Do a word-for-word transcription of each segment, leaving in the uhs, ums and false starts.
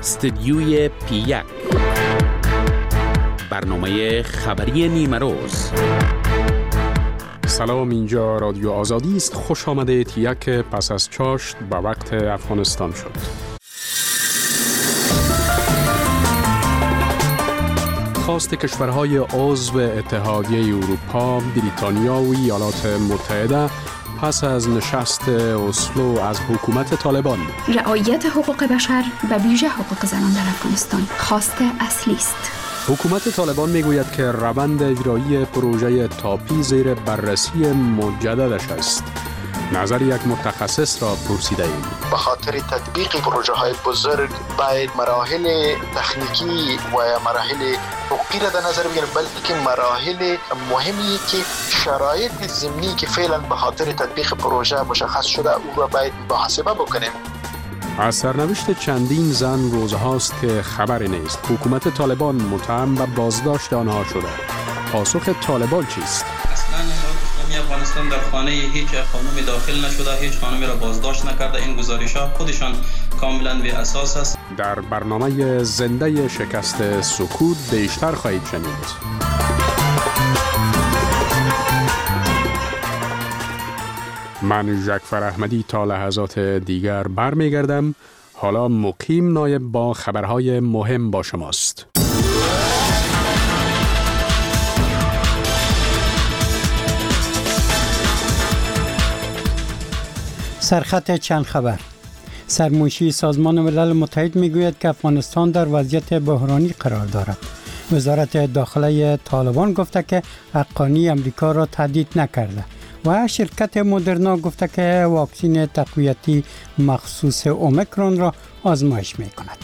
استدیوی پی یک، برنامه خبری نیمه روز. سلام، اینجا رادیو آزادی است. خوش آمده. تیک پس از چاشت به وقت افغانستان شد. خواست کشورهای عضو اتحادیه اروپا، بریتانیا و ایالات متحده پس از نشست اسلو از حکومت طالبان. رعایت حقوق بشر و ویژه حقوق زنان در افغانستان خواست اصلی است. حکومت طالبان میگوید که روند اجرایی پروژه تاپی زیر بررسی مجددش است. نظر یک متخصص را پرسیده ایم. به خاطر تطبیق پروژه های بزرگ باید مراحل تکنیکی و مراحل حقوقی را در نظر بگیریم، بلکه مراحل مهمی که شرایط ضمنی که فعلا به خاطر تطبیق پروژه مشخص شده او را باید محاسبه بکنیم. از سرنوشت چندین زن روزهاست که خبری نیست. حکومت طالبان متهم به بازداشت آنها شده. پاسخ طالبان چیست؟ اصلا امارات افغانستان در خانه هیچ خانمی داخل نشده، هیچ خانمی را بازداشت نکرده. این گزارش‌ها خودشان کاملا بی اساس است. در برنامه زنده شکست سکوت بیشتر خواهید شنید. من جعفر احمدی تا لحظات دیگر برمیگردم. حالا مقیم نایب با خبرهای مهم با شماست. سرخط چند خبر. سرمنشی سازمان ملل متحد میگوید که افغانستان در وضعیت بحرانی قرار دارد. وزارت داخله طالبان گفته که حقانی امریکا را تهدید نکرده و شرکت مدرنا گفته که واکسن تقویتی مخصوص اومیکرون را آزمایش می کند.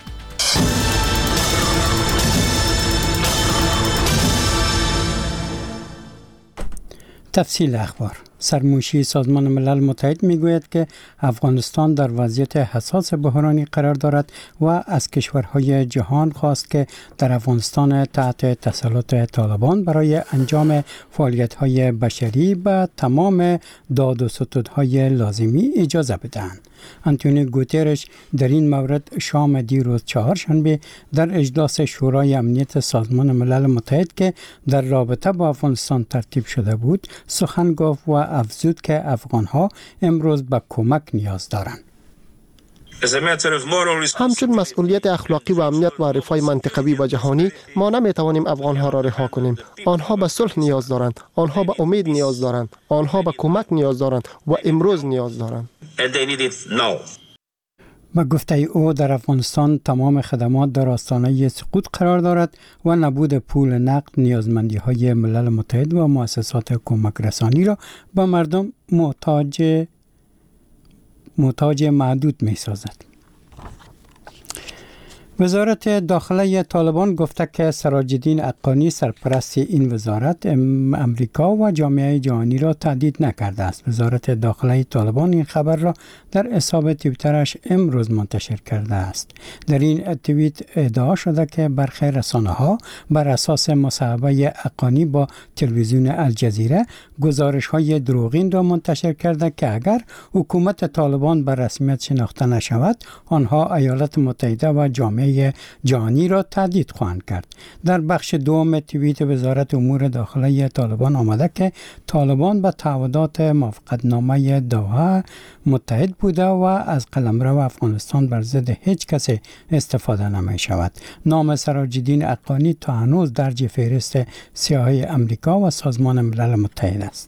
تفصیل اخبار. سرمنشی سازمان ملل متحد میگوید که افغانستان در وضعیت حساس بحرانی قرار دارد و از کشورهای جهان خواست که در افغانستان تحت تسلط طالبان برای انجام فعالیت‌های بشری به تمام داد و ستودهای لازمی اجازه بدهند. آنتونیو گوترش در این مورد شام دیروز چهارشنبه در اجلاس شورای امنیت سازمان ملل متحد که در رابطه با افغانستان ترتیب شده بود سخن گفت و افزود که افغان‌ها امروز به کمک نیاز دارند. همچون مسئولیت اخلاقی و امنیت و رفاه منطقوی و جهانی ما نمیتوانیم افغان‌ها را رها کنیم. آنها به صلح نیاز دارند، آنها به امید نیاز دارند، آنها به کمک نیاز دارند و امروز نیاز دارند. با گفته او در افغانستان تمام خدمات در آستانه سقوط قرار دارد و نبود پول نقد نیازمندی‌های ملل متحد و مؤسسات کمک رسانی را به مردم محتاج محتاج معدود می سازد. وزارت داخله طالبان گفته که سراج الدین حقانی سرپرست این وزارت امریکا و جامعه جهانی را تهدید نکرده است. وزارت داخله طالبان این خبر را در حساب توییترش امروز منتشر کرده است. در این توییت ادعا شده که برخی رسانه‌ها بر اساس مصاحبه حقانی با تلویزیون الجزیره گزارش‌های دروغین را منتشر کرده که اگر حکومت طالبان به رسمیت شناخته نشود، آنها ایالات متحده و جامعه جهانی را تهدید خواهند کرد. در بخش دوم توییت وزارت امور داخله طالبان آمده که طالبان به تعهدات موافقتنامه دوحه متحد بوده و از قلمرو افغانستان بر ضد هیچ کسی استفاده نمی شود. نام سراج الدین حقانی تا هنوز درج فهرست سیاهی امریکا و سازمان ملل متحد است.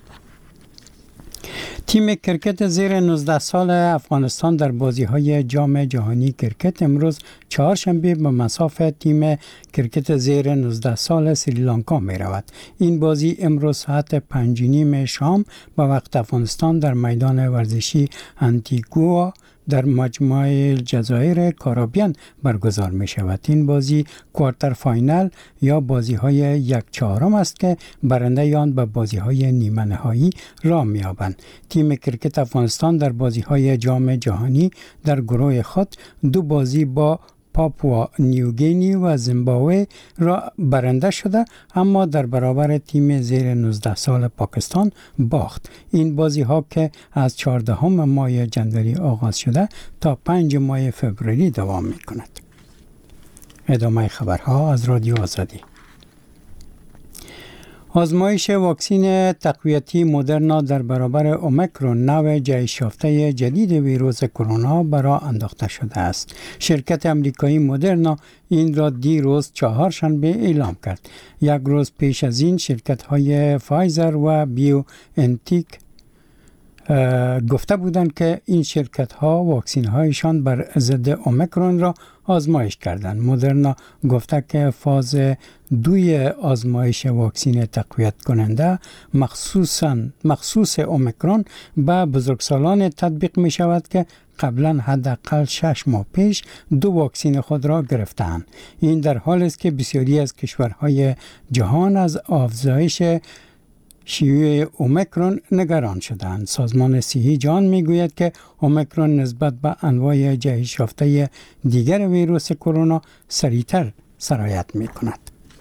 تیم کرکت زیر نوزده سال افغانستان در بازی‌های جام جهانی کرکت امروز چهارشنبه به مصاف تیم کرکت زیر نوزده سال سریلانکا می رود. این بازی امروز ساعت پنج و نیم شام به وقت افغانستان در میدان ورزشی انتیگوا در مجمع جزایر کارابیان برگزار می شود. این بازی کوارتر فاینال یا بازی های یک چهارم است که برنده آن به بازی های نیمه نهایی راه می یابند. تیم کرکت افغانستان در بازی های جام جهانی در گروه خود دو بازی با پاپوا نیوگینی و زیمبابوه را برنده شده، اما در برابر تیم زیر نوزده سال پاکستان باخت. این بازی ها که از چهاردهم ماه جنوری آغاز شده تا پنج ماه فوریه دوام می کند. ادامه خبرها از رادیو آزادی. آزمایش واکسن تقویتی مدرنا در برابر اومیکرون نوع جهش یافته جدید ویروس کرونا برای انداخته شده است. شرکت امریکایی مدرنا این را دیروز چهارشنبه اعلام کرد. یک روز پیش از این شرکت های فایزر و بیو انتیک گفته بودند که این شرکت ها واکسین هایشان بر ضد اومیکرون را آزمایش کردند. مدرنا گفته که فاز دوی آزمایش واکسن تقویت کننده مخصوصاً مخصوص اومیکرون به بزرگسالان تطبیق می شود که قبلا حداقل شش ماه پیش دو واکسن خود را گرفتند. این در حالی است که بسیاری از کشورهای جهان از افزایش شیوع اومیکرون نگران شدند. سازمان صحی جهان میگوید که اومیکرون نسبت به انواع جهش یافته دیگر ویروس کرونا سریعتر سرایت میکند.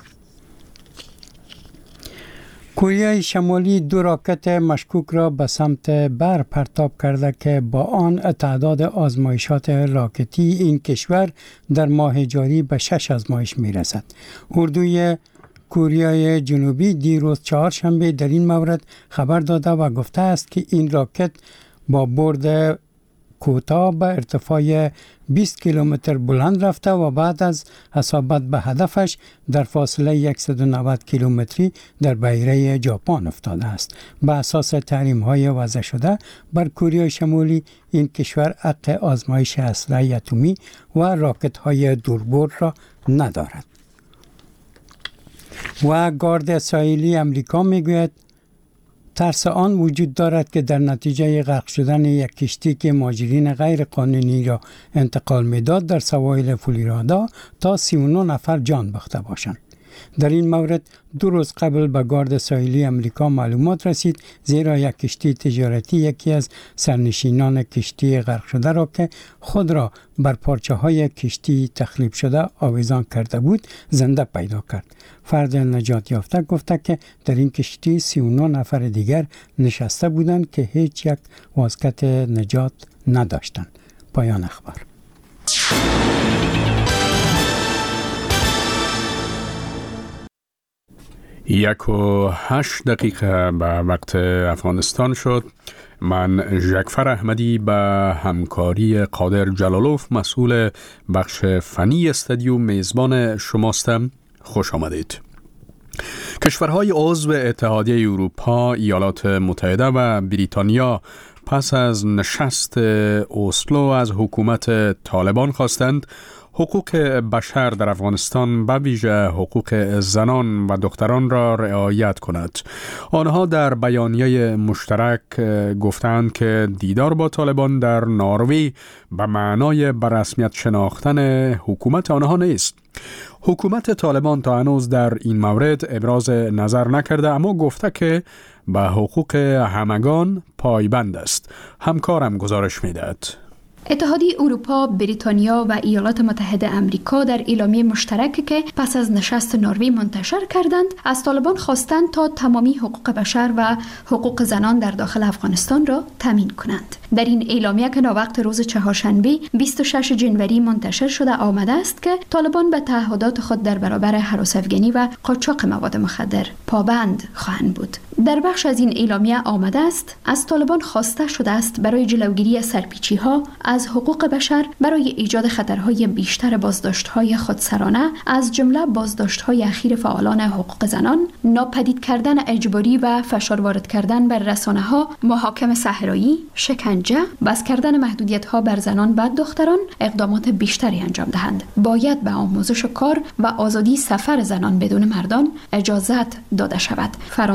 کره شمالی دو راکت مشکوک را به سمت بر پرتاب کرده که با آن تعداد آزمایشات راکتی این کشور در ماه جاری به شش آزمایش میرسد. اردوی کره جنوبی دیروز چهارشنبه در این مورد خبر داده و گفته است که این راکت با برد کوتاه به ارتفاع بیست کیلومتر بلند رفته و بعد از اصابت به هدفش در فاصله صد و نود کیلومتری در بحیره ژاپن افتاده است. به اساس تحریم‌های وضع شده بر کره شمالی این کشور حق آزمایش اسلحه اتمی و راکت‌های دوربرد را ندارد. و گارد ساحلی امریکا میگوید ترس آن وجود دارد که در نتیجه غرق شدن یک کشتی که مهاجرین غیر قانونی را انتقال میداد در سواحل فلوریدا تا سی و نه نفر جان باخته باشند. در این مورد دو روز قبل به گارد ساحلی امریکا معلومات رسید زیرا یک کشتی تجارتی یکی از سرنشینان کشتی غرق شده را که خود را بر پارچه های کشتی تخریب شده آویزان کرده بود زنده پیدا کرد. فرد نجات یافته گفته که در این کشتی سی و نه نفر دیگر نشسته بودند که هیچ یک واسکت نجات نداشتند. پایان اخبار. یک و هشت دقیقه به وقت افغانستان شد. من جعفر احمدی به همکاری قادر جلالوف مسئول بخش فنی استودیو میزبان شماستم. خوش آمدید. کشورهای عضو اتحادیه اروپا، ایالات متحده و بریتانیا پس از نشست اسلو از حکومت طالبان خواستند حقوق بشر در افغانستان به ویژه حقوق زنان و دختران را رعایت کند. آنها در بیانیه مشترک گفتند که دیدار با طالبان در نروژ به معنای به رسمیت شناختن حکومت آنها نیست. حکومت طالبان تا هنوز در این مورد ابراز نظر نکرده، اما گفته که به حقوق همگان پایبند است. همکارم گزارش می‌دهد. اتحادیه اروپا، بریتانیا و ایالات متحده امریکا در اعلامیه مشترکی که پس از نشست نروژ منتشر کردند از طالبان خواستند تا تمامی حقوق بشر و حقوق زنان در داخل افغانستان را تامین کنند. در این اعلامیه که ناوقت روز چهارشنبه بیست و ششم ژانویه منتشر شده آمده است که طالبان به تعهدات خود در برابر هراس افغانی و قاچاق مواد مخدر پابند خواهند بود. در بخش از این اعلامیه آمده است از طالبان خواسته شده است برای جلوگیری از سرپیچی‌ها از حقوق بشر برای ایجاد خطرهای بیشتر بازداشت‌های خودسرانه از جمله بازداشت‌های اخیر فعالان حقوق زنان، ناپدید کردن اجباری و فشار وارد کردن بر رسانه‌ها، محاکم صحرایی، شکنجه، بس کردن محدودیت‌ها بر زنان و دختران اقدامات بیشتری انجام دهند. باید به آموزش کار و آزادی سفر زنان بدون مردان اجازت داده شود. فرانسه،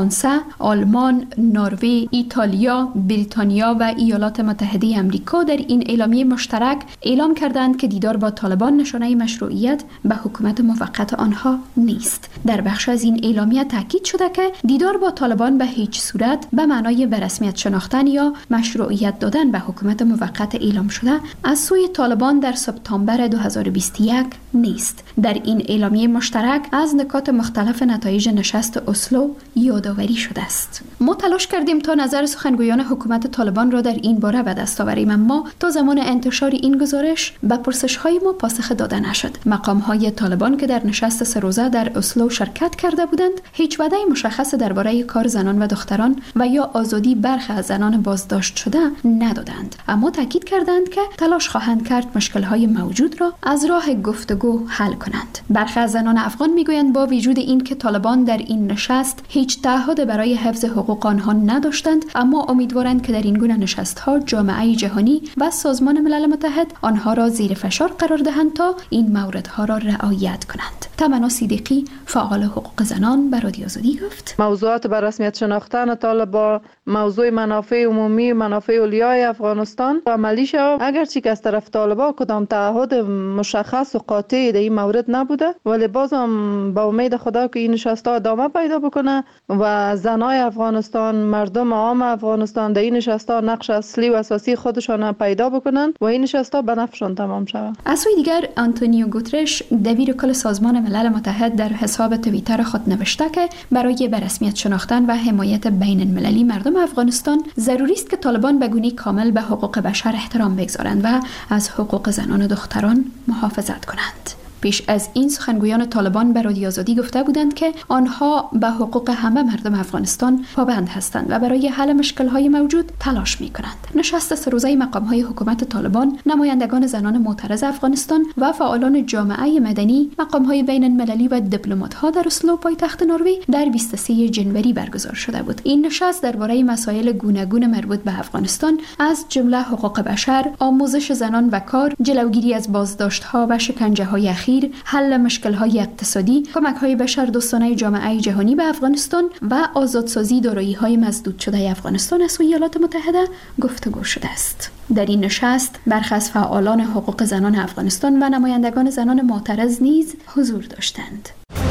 آلمان، نروژ، ایتالیا، بریتانیا و ایالات متحده آمریکا در این اعلامیه مشترک اعلام کردند که دیدار با طالبان نشانه مشروعیت به حکومت موقت آنها نیست. در بخش از این اعلامیه تاکید شده که دیدار با طالبان به هیچ صورت به معنای به رسمیت شناختن یا مشروعیت دادن به حکومت موقت اعلام شده از سوی طالبان در سپتامبر دو هزار و بیست و یک نیست. در این اعلامیه مشترک از نکات مختلف نتایج نشست اسلو یادآوری شده است. ما تلاش کردیم تا نظر سخنگویان حکومت طالبان را در این باره به دست آوریم، اما تا زمان انتشار این گزارش به پرسش‌های ما پاسخ داده نشد. مقام‌های طالبان که در نشست سه روزه در اسلو شرکت کرده بودند، هیچ وعده مشخص درباره کار زنان و دختران و یا آزادی برخی از زنان بازداشت شده ندادند، اما تاکید کردند که تلاش خواهند کرد مشکل‌های موجود را از راه گفتگو حل کنند. برخی از زنان افغان میگویند با وجود این که طالبان در این نشست هیچ تعهد برای حفظ حقوق آنها نداشتند، اما امیدوارند که در این گونه نشست‌ها جامعه جهانی و سازمان ملل متحد آنها را زیر فشار قرار دهند تا این موردها را رعایت کنند. تمنا صدیقی، فعال حقوق زنان، به رادیو آزادی گفت: موضوعات به رسمیت شناختن طالبان، موضوع منافع عمومی، منافع اولیای افغانستان عملی شود. اگرچه که از طرف طالبان کدام تعهد مشخص و قاطعی در این مورد نبوده، ولی بازم با امید خدا که این نشست‌ها ادامه پیدا بکنه و زنای افغانستان، مردم عام افغانستان در این نشست‌ها نقش اصلی و اساسی خودشان پیدا بکنن و این نشست‌ها به نفعشان تمام شود. از سوی دیگر آنتونیو گوترش، دبیر کل سازمان ملل متحد، در حساب توییتر خود نوشته که برای به رسمیت شناختن و حمایت بین المللی مردم افغانستان ضروری است که طالبان به گونه کامل به حقوق بشر احترام بگذارند و از حقوق زنان و دختران محافظت کنند. پیش از این سخنگویان طالبان به رادیو آزادی گفته بودند که آنها به حقوق همه مردم افغانستان پابند هستند و برای حل مشکل‌های موجود تلاش می‌کنند. نشست سه روزه مقام‌های حکومت طالبان، نمایندگان زنان معترض افغانستان و فعالان جامعه مدنی، مقام‌های بین‌المللی و دیپلمات‌ها در اسلو پایتخت نروژ در بیست و سوم ژانویه برگزار شده بود. این نشست درباره مسائل گوناگون مربوط به افغانستان از جمله حقوق بشر، آموزش زنان و کار، جلوگیری از بازداشت‌ها و شکنجه‌های حل مشکل‌های اقتصادی، کمک‌های بشردوستانه جامعه جهانی به افغانستان و آزادسازی دارایی‌های مسدود شده افغانستان از سوی ایالات متحده گفتگو شده است. در این نشست برخی از فعالان حقوق زنان افغانستان و نمایندگان زنان معترض نیز حضور داشتند.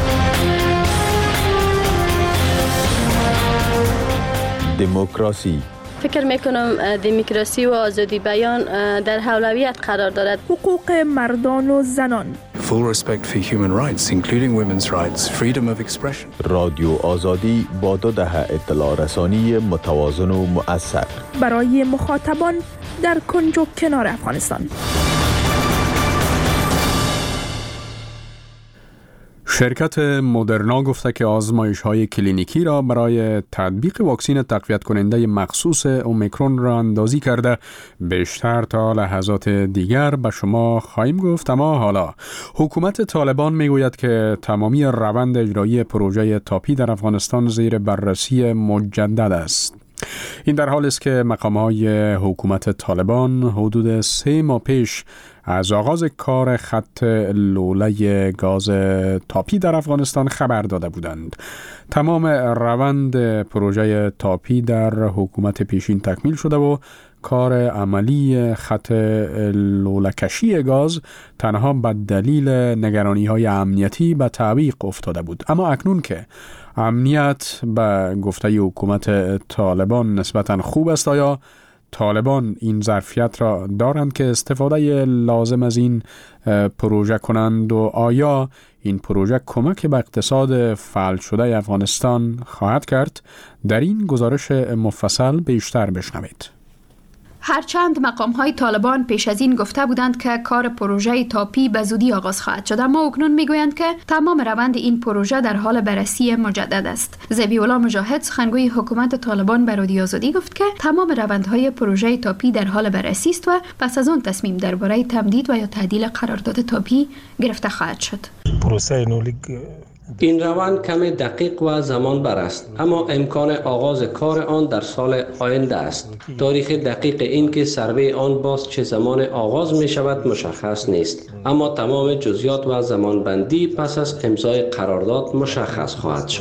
دموکراسی. فکر میکنم دموکراسی و آزادی بیان در اولویت قرار دارد. حقوق مردان و زنان. Full respect for human rights, including women's rights, freedom of expression. رادیو آزادی با دو دهه اطلاع رسانی متوازن و مؤثر برای مخاطبان در کنج و کنار افغانستان. شرکت مدرنا گفته که آزمایش‌های کلینیکی را برای تطبیق واکسن تقویت کننده مخصوص اومیکرون را اندازی کرده. بیشتر تا لحظات دیگر به شما خواهیم گفت، اما حالا حکومت طالبان میگوید که تمامی روند اجرایی پروژه تاپی در افغانستان زیر بررسی مجدد است. این در حالی است که مقام‌های حکومت طالبان حدود سه ماه پیش از آغاز کار خط لوله گاز تاپی در افغانستان خبر داده بودند. تمام روند پروژه تاپی در حکومت پیشین تکمیل شده و کار عملی خط لوله کشی گاز تنها به دلیل نگرانی‌های امنیتی به تعویق افتاده بود. اما اکنون که امنیت به گفته حکومت طالبان نسبتاً خوب است، آیا طالبان این ظرفیت را دارند که استفاده لازم از این پروژه کنند و آیا این پروژه کمک به اقتصاد فعال شده افغانستان خواهد کرد؟ در این گزارش مفصل بیشتر بشنوید. هرچند مقام‌های طالبان پیش از این گفته بودند که کار پروژه تاپی به زودی آغاز خواهد شد، اما اکنون میگویند که تمام روند این پروژه در حال بررسی مجدد است. ذبیح الله مجاهد، سخنگوی حکومت طالبان، به رادیو آزادی گفت که تمام روندهای پروژه تاپی در حال بررسی است و پس از آن تصمیم درباره تمدید و یا تعدیل قرارداد تاپی گرفته خواهد شد. پروسه نولیک این روند کمی دقیق و زمان بر است، اما امکان آغاز کار آن در سال آینده است. تاریخ دقیق این که سروی آن باز چه زمان آغاز می شود مشخص نیست، اما تمام جزئیات و زمانبندی پس از امضای قرارداد مشخص خواهد شد.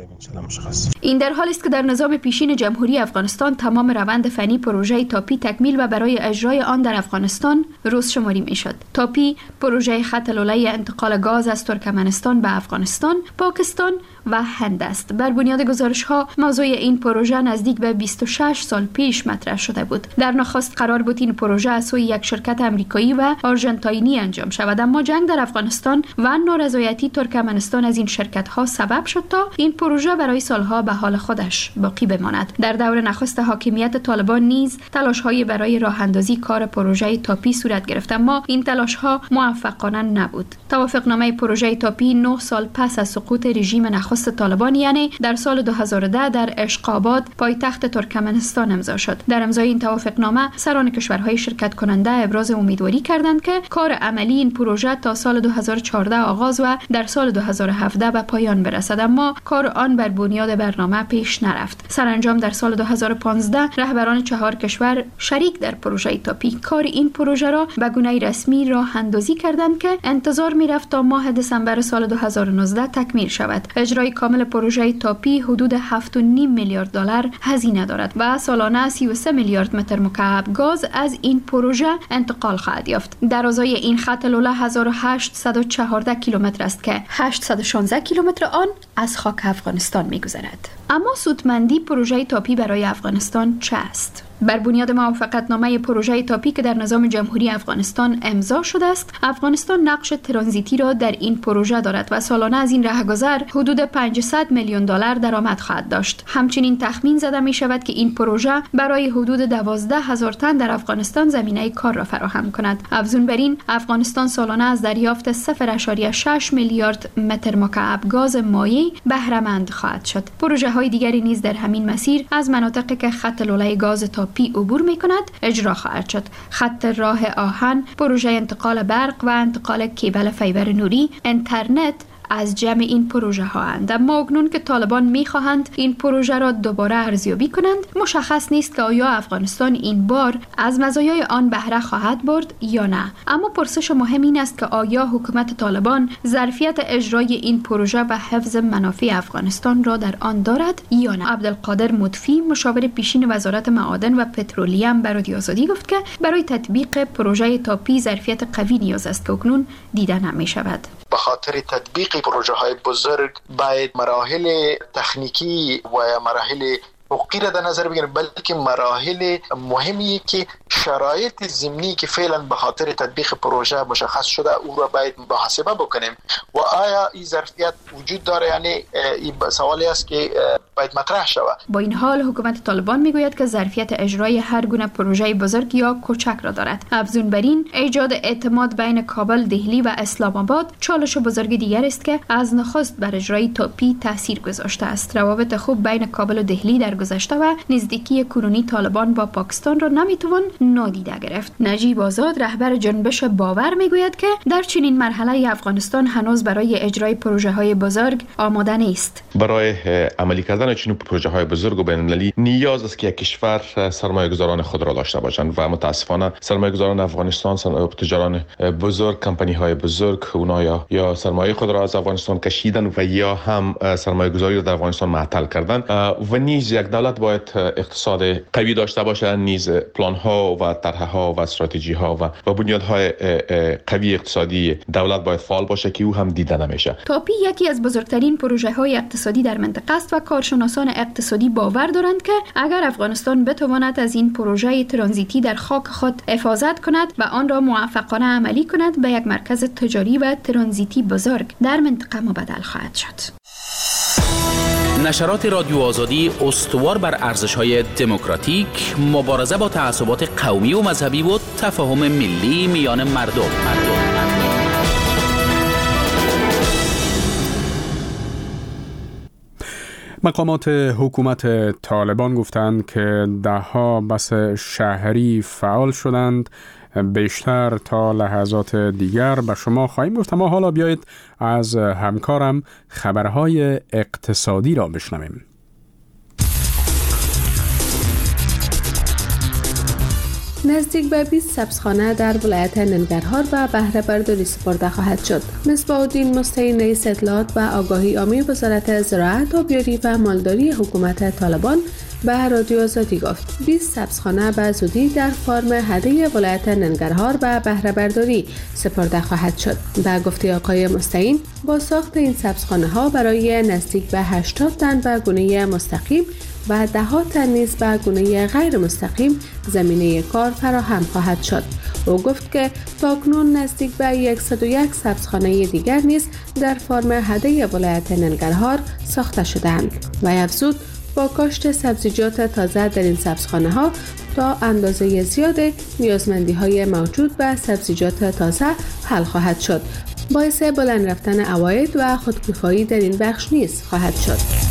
این در حالی است که در نظام پیشین جمهوری افغانستان تمام روند فنی پروژه تاپی تکمیل و برای اجرای آن در افغانستان روز شماری میشد. تاپی پروژه خط لوله انتقال گاز از ترکمنستان به افغانستان، پاکستان و هند است. بر بنیاد گزارش ها موضوع این پروژه نزدیک به بیست و شش سال پیش مطرح شده بود. در نخست قرار بود این پروژه از سوی یک شرکت آمریکایی و آرژانتینی انجام شود، اما جنگ در افغانستان و نارضایتی ترکمنستان از این شرکت ها سبب شد تا این پروژه برای سالها به حال خودش باقی بماند. در دور نخست حاکمیت طالبان نیز تلاش های برای راه اندازی کار پروژه تاپی صورت گرفت، اما این تلاش ها موفقانه نبود. توافقنامه پروژه تاپی نه سال پس از سقوط رژیم نخست طالبان، یعنی در سال دو هزار و ده در اشقاباد پایتخت ترکمنستان امضا شد. در امضای این توافقنامه سران کشورهای شرکت کننده ابراز امیدواری کردند که کار عملی این پروژه تا سال دو هزار و چهارده آغاز و در سال دو هزار و هفده به پایان برسد، اما کار آن بر بنیاد برنامه پیش نرفت. سرانجام در سال دو هزار و پانزده رهبران چهار کشور شریک در پروژه تاپی کار این پروژه را به گونه رسمی راه اندازی کردند که انتظار می‌رفت تا ماه دسامبر سال دو هزار و نوزده تکمیل شود. اجرای کامل پروژه تاپی حدود هفت و نیم میلیارد دلار هزینه دارد و سالانه سی و سه میلیارد متر مکعب گاز از این پروژه انتقال خواهد یافت. درازای این خط لوله هزار و هشتصد و چهارده کیلومتر است که هشتصد و شانزده کیلومتر آن از خاک افغانستان می‌گذرد. اما سودمندی پروژه تاپی برای افغانستان چه است؟ بر بنیاد موافقتنامه پروژه تاپی که در نظام جمهوری افغانستان امضا شده است، افغانستان نقش ترانزیتی را در این پروژه دارد و سالانه از این راهگذر حدود پانصد میلیون دلار درآمد خواهد داشت. همچنین تخمین زده می شود که این پروژه برای حدود دوازده هزار تن در افغانستان زمینه کار را فراهم کند. افزون بر این، افغانستان سالانه از دریافت صفر ممیز شش میلیارد متر مکعب گاز مایع بهره مند خواهد شد. پروژه های دیگری نیز در همین مسیر از مناطقی که خط لوله گاز تاپی عبور می کند اجرا خواهد شد. خط راه آهن، پروژه انتقال برق و انتقال کیبل فیبر نوری، اینترنت از جمع این پروژه ها اند. اما اکنون که طالبان می خواهند این پروژه را دوباره ارزیابی کنند، مشخص نیست که آیا افغانستان این بار از مزایای آن بهره خواهد برد یا نه. اما پرسش مهم این است که آیا حکومت طالبان ظرفیت اجرای این پروژه و حفظ منافع افغانستان را در آن دارد یا نه. عبدالقادر مطفی، مشاور پیشین وزارت معادن و پترولیم، به رادیو آزادی گفت که برای تطبیق پروژه تاپی ظرفیت قوی نیاز است که اکنون دیده نمی شود. به خاطر تطبیق پروژه های بزرگ باید مراحل تکنیکی و مراحل حقوقی را در نظر بگیریم، بلکه مراحل مهمی که شرایط ضمنی که فعلا به خاطر تطبیق پروژه مشخص شده او را باید محاسبه بکنیم و آیا این ظرفیت وجود داره، یعنی این سوالی است که باید مطرح شود. با این حال حکومت طالبان میگوید که ظرفیت اجرای هر گونه پروژه بزرگ یا کوچک را دارد. افزون بر این، ایجاد اعتماد بین کابل، دهلی و اسلام آباد چالش بزرگ دیگر است که از نخست بر اجرای تاپی تاثیر گذاشته است. روابط خوب بین کابل و دهلی در گذشته و نزدیکی کنونی طالبان با پاکستان را نمیتوان نادیده گرفت. نجیب آزاد، رهبر جنبش باور، میگوید که در چنین مرحله افغانستان هنوز برای اجرای پروژه های بزرگ آماده نیست. برای عملی کردن چنین پروژه های بزرگ و بین‌المللی نیاز است که یک کشور سرمایه‌گذاران خود را داشته باشند و متاسفانه سرمایه‌گذاران افغانستان، تجاران بزرگ، کمپانی های بزرگ، اونها یا یا سرمایه خود را از افغانستان کشیدن و یا هم سرمایه‌گذاری را در افغانستان معطل کردن و نیز یک دولت باید اقتصاد قوی داشته باشه، نیز پلان ها و طرح ها و استراتژی ها و و بنیادهای قوی اقتصادی دولت باید فعال باشه که او هم دیده نمیشه. تاپی یکی از بزرگترین پروژه های اقتصادی در منطقه است و کارشناسان اقتصادی باور دارند که اگر افغانستان بتواند از این پروژه ترانزیتی در خاک خود حفاظت کند و آن را موفقانه عملی کند، به یک مرکز تجاری و ترانزیتی بزرگ در منطقه مبدل خواهد شد. نشرات رادیو آزادی استوار بر ارزش‌های دموکراتیک، مبارزه با تعصبات قومی و مذهبی و تفاهم ملی میان مردم. مردم. مقامات حکومت طالبان گفتند که ده‌ها بس شهری فعال شدند. بیشتر تا لحظات دیگر به شما خواهیم گفت، اما حالا بیایید از همکارم خبرهای اقتصادی را بشنویم. نزدیک به بیست سبزخانه در ولایت ننگرهار و بهره برداری سپرده خواهد شد. مصباح الدین مستعین رئیس اطلاعات و آگاهی عامی وزارت زراعت، آبیاری و مالداری حکومت طالبان به رادیو آزادی گفت بیست سبزخانه به زودی در فارم هده ولایت ننگرهار و بهره برداری سپرده خواهد شد. به گفته آقای مستعین، با ساخت این سبزخانه ها برای نزدیک به هشتاد تن به گونه مستقیم و ده ها تن نیز به گونه غیر مستقیم زمینه کار فراهم خواهد شد. او گفت که تاکنون نزدیک به صد و یک سبزخانه دیگر نیز در فرم هده ولایت ننگرهار ساخته شدند و افزود با کاشت سبزیجات تازه در این سبزخانه ها تا اندازه زیاد نیازمندی های موجود به سبزیجات تازه حل خواهد شد. باعث بلند رفتن عواید و خودکفایی در این بخش نیز خواهد شد.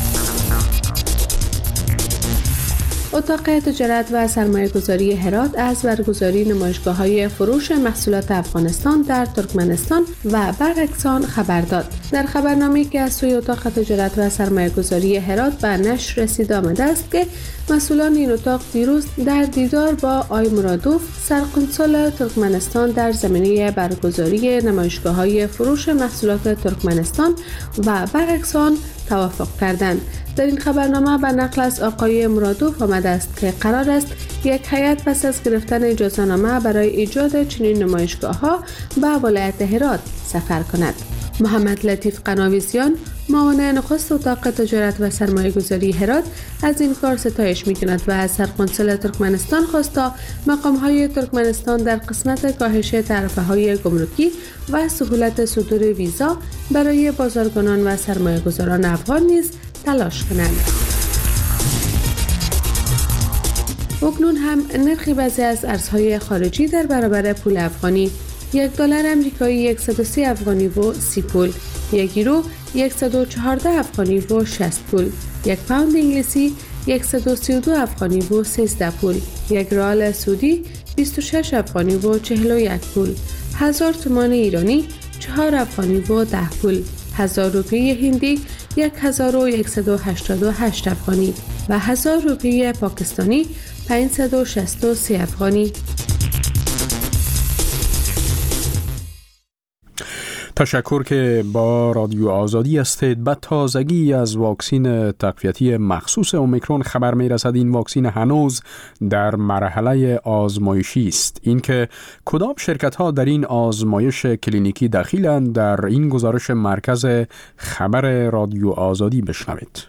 اتاق تجارت و سرمایه‌گذاری هرات از برگزاری نمایشگاه‌های فروش محصولات افغانستان در ترکمنستان و برعکس آن خبر داد. در خبرنامه‌ای که از سوی اتاق تجارت و سرمایه‌گذاری هرات به نشر رسیده آمده است که مسئولان این اتاق دیروز در دیدار با آی مرادوف سرقنصل ترکمنستان در زمینه برگزاری نمایشگاه‌های فروش محصولات ترکمنستان و برعکس آن توافق کردند. در این خبرنامه به نقل از آقای مرادوف آمده است که قرار است یک هیئت پس از گرفتن اجازه‌نامه برای ایجاد چنین نمایشگاه‌ها به ولایت هرات سفر کند. محمد لطیف قناویزیان، معاون نخست اتاق تجارت و سرمایه‌گذاری هرات، از این کار ستایش می‌کند و از سرقنصل ترکمنستان خواست تا مقام‌های ترکمنستان در قسمت کاهش تعرفه‌های گمرکی و سهولت صدور ویزا برای بازرگانان و سرمایه‌گذاران افغان نیز تلاش کنند. اکنون هم نرخ بعضی از ارزهای خارجی در برابر پول افغانی: یک دلار امریکایی صد و سی افغانی و سی پول، یک یورو صد و چهارده افغانی و شصت پول، یک پوند انگلیسی صد و سی و دو افغانی و سیزده پول، یک ریال سعودی بیست و شش افغانی و چهل و یک پول، هزار تومان ایرانی چهار افغانی و ده پول، هزار روپیه هندی هزار و صد و هشتاد و هشت افغانی و هزار روپیه پاکستانی پانصد و شصت و سه افغانی. تشکر که با رادیو آزادی هستید. به تازگی از واکسین تقویتی مخصوص اومیکرون خبر می رسد. این واکسین هنوز در مرحله آزمایشی است. اینکه کدام شرکت ها در این آزمایش کلینیکی دخیلند، در این گزارش مرکز خبر رادیو آزادی بشنوید.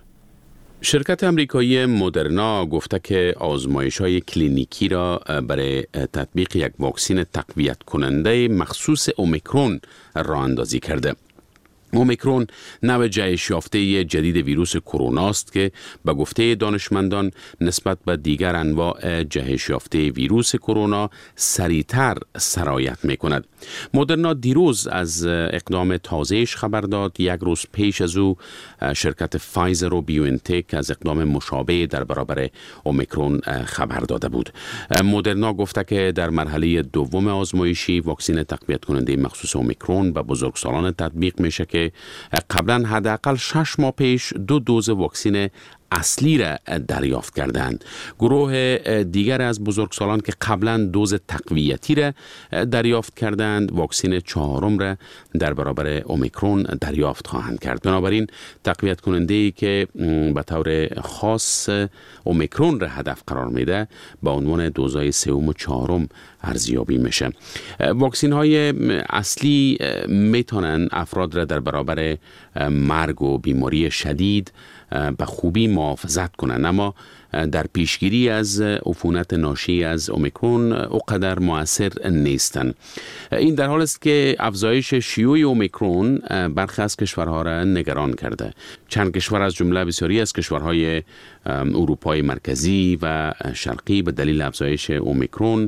شرکت امریکایی مدرنا گفته که آزمایش‌های کلینیکی را برای تطبیق یک واکسن تقویت کننده مخصوص اومیکرون راه اندازی کرده. اومیکرون نوع جهش یافته جدید ویروس کرونا است که به گفته دانشمندان نسبت به دیگر انواع جهش یافته ویروس کرونا سریعتر سرایت می کند. مدرنا دیروز از اقدام تازهش خبر داد. یک روز پیش از او شرکت فایزر و بیوانتک از اقدام مشابه در برابر اومیکرون خبر داده بود. مدرنا گفته که در مرحله دوم آزمایشی واکسن تقویت کننده مخصوص اومیکرون به بزرگسالان تطبیق میشه که قبلا حداقل شش ماه پیش دو دوز واکسن اصلی را دریافت کردند. گروه دیگر از بزرگسالان که قبلا دوز تقویتی را دریافت کردند، واکسن چهارم را در برابر اومیکرون دریافت خواهند کرد. بنابراین تقویت کننده ای که به طور خاص اومیکرون را هدف قرار میده با عنوان دوزهای سوم و چهارم ارزیابی میشه. واکسن های اصلی میتونن افراد را در برابر مرگ و بیماری شدید به خوبی محافظت کنند، اما در پیشگیری از عفونت ناشی از اومیکرون اونقدر مؤثر نیستند. این در حال است که افزایش شیوع اومیکرون برخی از کشورها را نگران کرده. چند کشور از جمله بسیاری از کشورهای اروپای مرکزی و شرقی به دلیل افزایش اومیکرون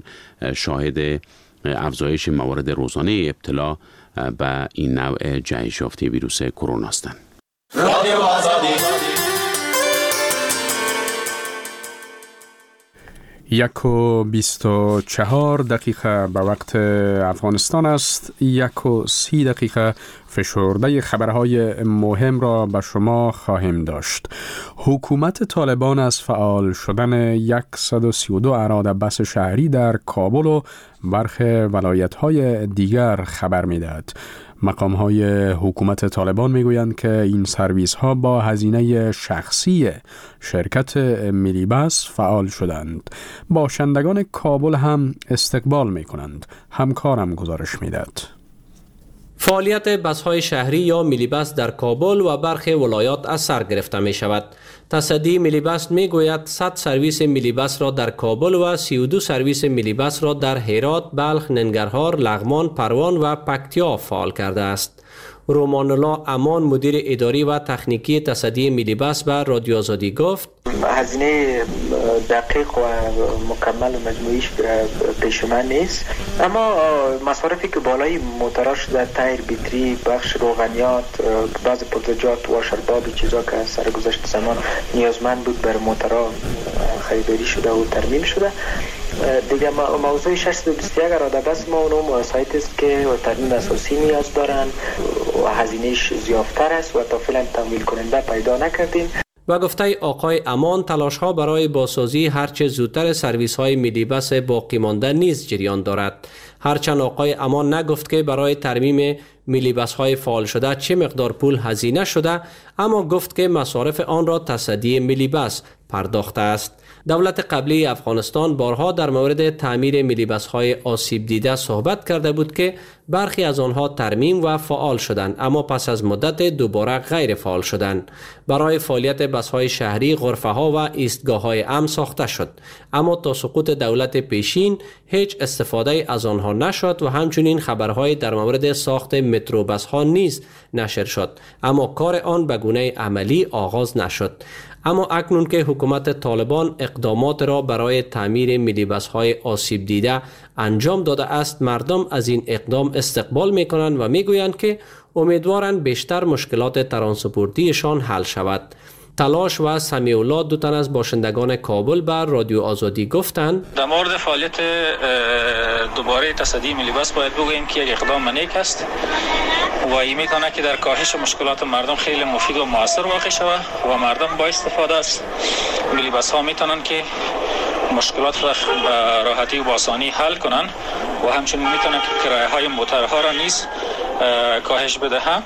شاهد افزایش موارد روزانه ابتلا به این نوع جهش یافته ویروس کرونا هستند. رادیو آزادی. یک و بیست و چهار دقیقه به وقت افغانستان است. یک و سی دقیقه فشرده خبرهای مهم را به شما خواهیم داشت. حکومت طالبان از فعال شدن صد و سی و دو اراده بس شهری در کابل و برخی ولایت‌های دیگر خبر می‌دهد. مقام‌های حکومت طالبان می‌گویند که این سرویس‌ها با هزینه شخصی شرکت ملی بس فعال شدند. باشندگان کابل هم استقبال می‌کنند. همکارم گزارش می‌دهد. فعالیت بس‌های شهری یا ملی بس در کابل و برخی ولایات از سر گرفته می شود. تصدی ملی بس می گوید صد سرویس ملی بس را در کابل و سی و دو سرویس ملی بس را در هرات، بلخ، ننگرهار، لغمان، پروان و پکتیا فعال کرده است. رومان الله امان مدیر اداری و تکنیکی تصدی ملی بس به رادیو آزادی گفت هزینه دقیق و مکمل و مجموعیش پیش من نیست، اما مصارفی که بالای موتورا شده، تایر، بیتری، بخش روغنیات، بعض پرزجات، واشرباب، چیزا که از سرگذشت زمان نیازمند بود بر موتورا خریداری شده و ترمیم شده. دیگه موضوع ششصد و بیست و یک اراده بس ما اونم سایت است که ترمیم اساسی نیاز دارن و هزینهش زیادتر است و تا فعلا تمویل کننده پیدا نکردیم. و گفته آقای امان تلاش ها برای بازسازی هرچه زودتر سرویس های ملی بس باقی مانده نیز جریان دارد. هرچند آقای امان نگفت که برای ترمیم ملی بس های فعال شده چه مقدار پول هزینه شده، اما گفت که مصارف آن را تصدی ملی بس پرداخته است. دولت قبلی افغانستان بارها در مورد تعمیر ملی بس های آسیب دیده صحبت کرده بود که برخی از آنها ترمیم و فعال شدند، اما پس از مدت دوباره غیر فعال شدند. برای فعالیت بس های شهری غرفه ها و ایستگاه های امن ساخته شد، اما تا سقوط دولت پیشین هیچ استفاده از آنها نشد و همچنین خبرهای در مورد ساخت مترو بس ها نیز نشر شد، اما کار آن به گونه عملی آغاز نشد. اما اکنون که حکومت طالبان اقدامات را برای تعمیر ملی بس های آسیب دیده انجام داده است، مردم از این اقدام استقبال می کنند و می گویند که امیدوارند بیشتر مشکلات ترانسپورتیشان حل شود. تلاش و سمیع الله دو تن از باشندگان کابل بر رادیو آزادی گفتند در مورد فعالیت دوباره تصدی ملی بس باید بگوییم که یک اقدام نیک است و این میتونه که در کاهش مشکلات مردم خیلی مفید و موثر واقع شود و مردم با استفاده از ملی بس ها میتونن که مشکلات را به راحتی و با آسانی حل کنن و همچنین میتونن که کرایه های موتورها را نیز کاهش بدهند.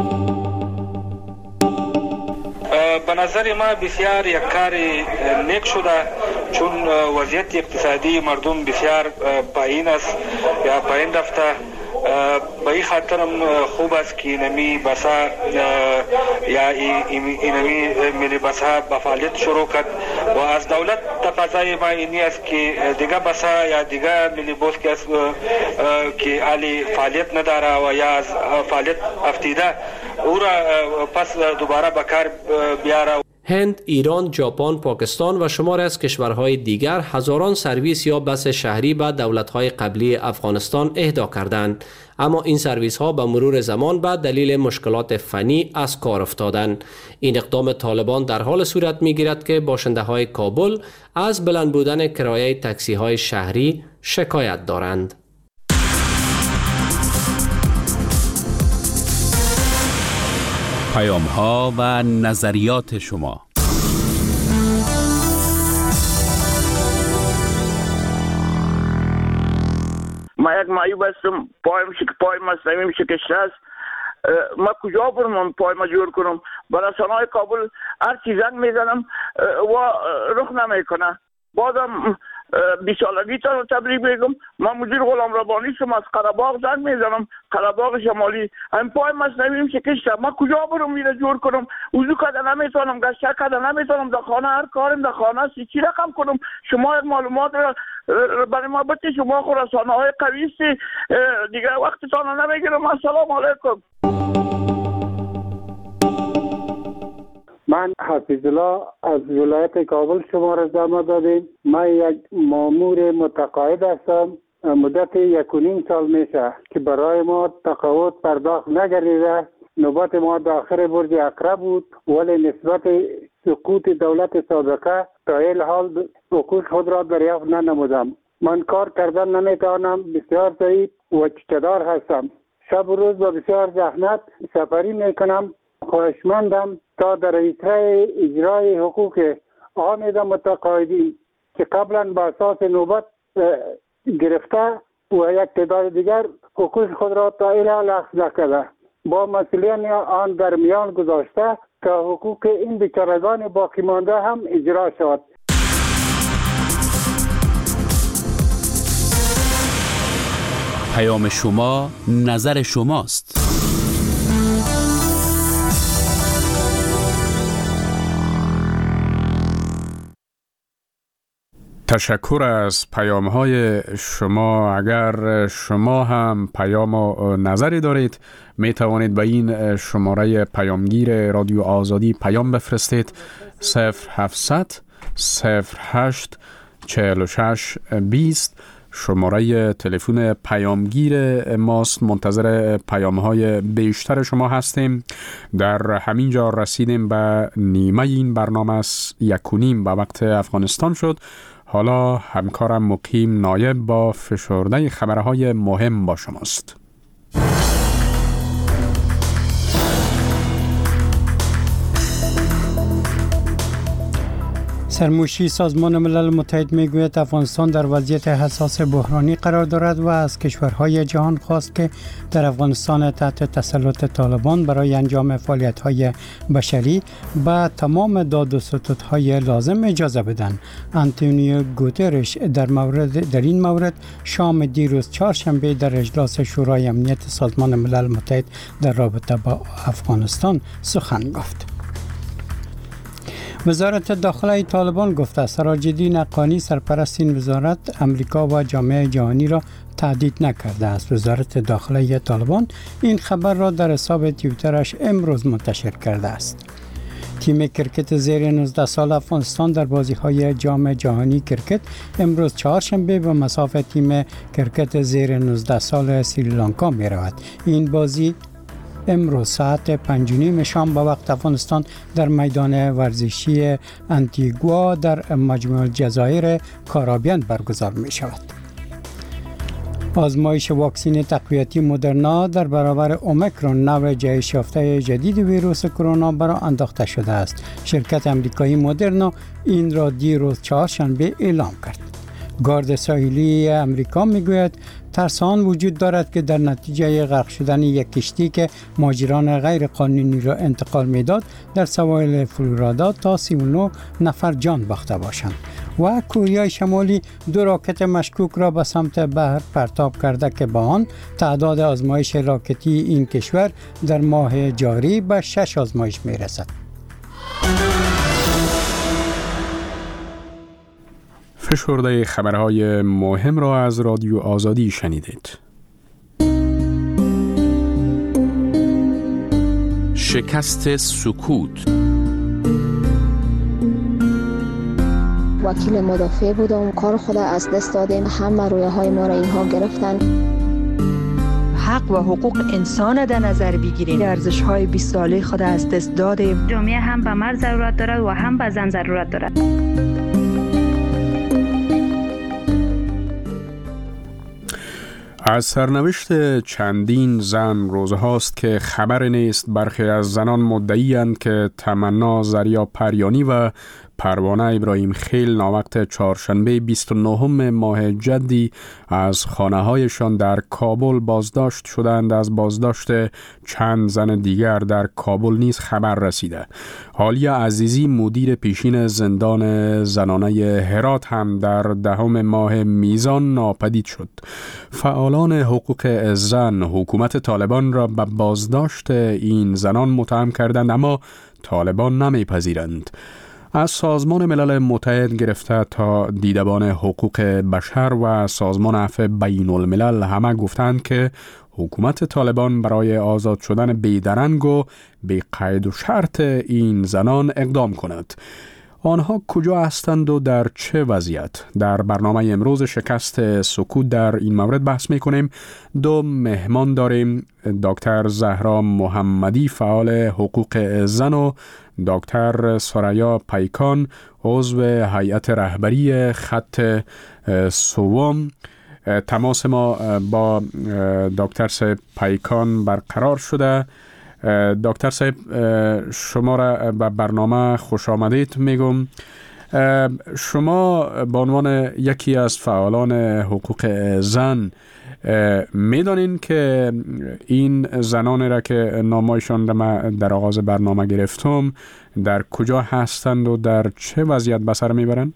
به نظر ما بسیار یک کار نیک شده، چون وضعیت اقتصادی مردم بسیار پایین است یا پایین رفته. به این خاطرم خوب است که اینمی بسا یا اینمی ملی بسا به فعالیت شروع کرد و از دولت تقاضای ما اینی است که دیگه بسا یا دیگه ملی بس که علی فعالیت نداره و یا از فعالیت افتیده او را پس دوباره به کار بیاره. هند، ایران، ژاپن، پاکستان و شماری از کشورهای دیگر هزاران سرویس یا بس شهری به دولت‌های قبلی افغانستان اهدا کردند، اما این سرویس ها به مرور زمان به دلیل مشکلات فنی از کار افتادند. این اقدام طالبان در حال صورت می‌گیرد که باشنده های کابل از بلند بودن کرایه تاکسی های شهری شکایت دارند. پیام ها و نظریات شما. ما یک معیوب هستم، پایم شک پای مصنوعی شکسته است. ما کجا برم پای ما جور کنم؟ به رسانه‌های کابل هر چی زنگ میزنم و رخ نمیکنه. بازم بیست سالگی تا تبریک بگم. من مدیر غلام ربانی شم، از قره‌باغ زنگ میزنم، قره‌باغ شمالی. این پای مصنوعی شکسته، ما کجا برم میره جور کنم؟ وضو کردن نمیتونم، گشت کردن نمیتونم، در خانه هر کارم در خانه است، چی رقم کنم؟ شما یک معلومات را برای ما بده، شما خود رسانه‌های قوی است دیگه، وقتتان نمیگیرم. السلام علیکم. من حفیظ الله از ولایت کابل شما را زحمت دادیم. من یک مامور متقاعد هستم. مدت یک و نیم سال میشه که برای ما تقاعد پرداخت نگردیده. نوبت ما داخل برج اقرب بود، ولی نسبت سقوط دولت سابقه تا این حال حقوق خود را دریافت ننمودم. من کار کردن نمیتوانم، بسیار ضعیف و چتدار هستم. شب و روز با بسیار زحمت سفری میکنم. خواهشمندم تا در ایتره اجرای حقوق آمده متقاعدین که قبلا با اساس نوبت گرفته و یک تعداد دیگر حقوق خود را تا الان اخذ نکرده، با مسئولین آن در میان گذاشته تا حقوق این بیچارگان باقی مانده هم اجرا شود. پیام شما، نظر شماست. تشکر از پیام های شما. اگر شما هم پیام و نظری دارید می توانید به این شماره پیامگیر رادیو آزادی پیام بفرستید. صفر هفتصد صفر هشت چهل و شش بیست شماره تلفن پیامگیر ماست. منتظر پیام های بیشتر شما هستیم. در همین جا رسیدیم به نیمه این برنامه است. یک و نیم به وقت افغانستان شد. حالا همکارم مقیم نایب با فشرده خبرهای مهم با شماست. سرموشی سازمان ملل متحد میگوید افغانستان در وضعیت حساس بحرانی قرار دارد و از کشورهای جهان خواست که در افغانستان تحت تسلط طالبان برای انجام فعالیت‌های بشری به تمام داد و ستودهای لازم اجازه بدن. آنتونیو گوترش در مورد در این مورد شام دیروز چهارشنبه در اجلاس شورای امنیت سازمان ملل متحد در رابطه با افغانستان سخن گفت. وزارت داخله طالبان گفته سراج‌الدین حقانی سرپرست این وزارت امریکا و جامعه جهانی را تهدید نکرده است. وزارت داخله طالبان این خبر را در حساب توییترش امروز منتشر کرده است. تیم کرکت زیر نوزده سال افغانستان در بازی‌های جام جهانی کرکت امروز چهارشنبه به مسافت تیم کرکت زیر نوزده سال سریلانکا می رود. این بازی امروز ساعت پنج و نیم شام به وقت افغانستان در میدان ورزشی انتیگوا در مجموعه الجزایر کارابین برگزار می شود. آزمایش واکسن تقویتی مدرنا در برابر اومیکرون نوع جهش یافته جدید ویروس کرونا برای انداخته شده است. شرکت امریکایی مدرنا این را دیروز چهارشنبه اعلام کرد. گارد ساحلی امریکا میگوید ترس آن وجود دارد که در نتیجه غرق شدن یک کشتی که مهاجران غیر قانونی را انتقال میداد در سواحل فلوریدا تا سی و نه نفر جان باخته باشند. و کره شمالی دو راکت مشکوک را به سمت بحر پرتاب کرده که با آن تعداد آزمایش راکتی این کشور در ماه جاری به شش آزمایش میرسد. فشرده خبرهای مهم را از رادیو آزادی شنیدید. شکست سکوت. وکیل مدافع بودم، کار خود از دست دادیم، همه رویه های ما را اینها گرفتن. حق و حقوق انسان در نظر بگیریم. ارزش های بیست ساله خود از دست دادیم. جامعه هم به مرد ضرورت دارد و هم به زن ضرورت دارد. از سرنوشت چندین زن روزهاست که خبر نیست. برخی از زنان مدعی‌اند که تمنا زریا پریانی و پروانه ابراهیم خیل ناوقت چهارشنبه بیست و نهم ماه جدی از خانه‌هایشان در کابل بازداشت شدند. از بازداشت چند زن دیگر در کابل نیز خبر رسیده. حالیا عزیزی مدیر پیشین زندان زنانه هرات هم در دهم ماه میزان ناپدید شد. فعالان حقوق زن حکومت طالبان را به بازداشت این زنان متهم کردند، اما طالبان نمیپذیرند. از سازمان ملل متحد گرفته تا دیدبان حقوق بشر و سازمان عفو بین الملل همه گفتند که حکومت طالبان برای آزاد شدن بیدرنگ و بی قید و شرط این زنان اقدام کند. آنها کجا هستند و در چه وضعیت؟ در برنامه امروز شکست سکوت در این مورد بحث میکنیم. دو مهمان داریم، دکتر زهرا محمدی فعال حقوق زن و دکتر سریا پیکان عضو هیئت رهبری خط سوم. تماس ما با دکتر صاحب پیکان برقرار شده. دکتر صاحب شما را به برنامه خوش آمدید میگم. شما به عنوان یکی از فعالان حقوق زن میدانین که این زنانی را که نامایشان در آغاز برنامه گرفتم در کجا هستند و در چه وضعیت به سر میبرند؟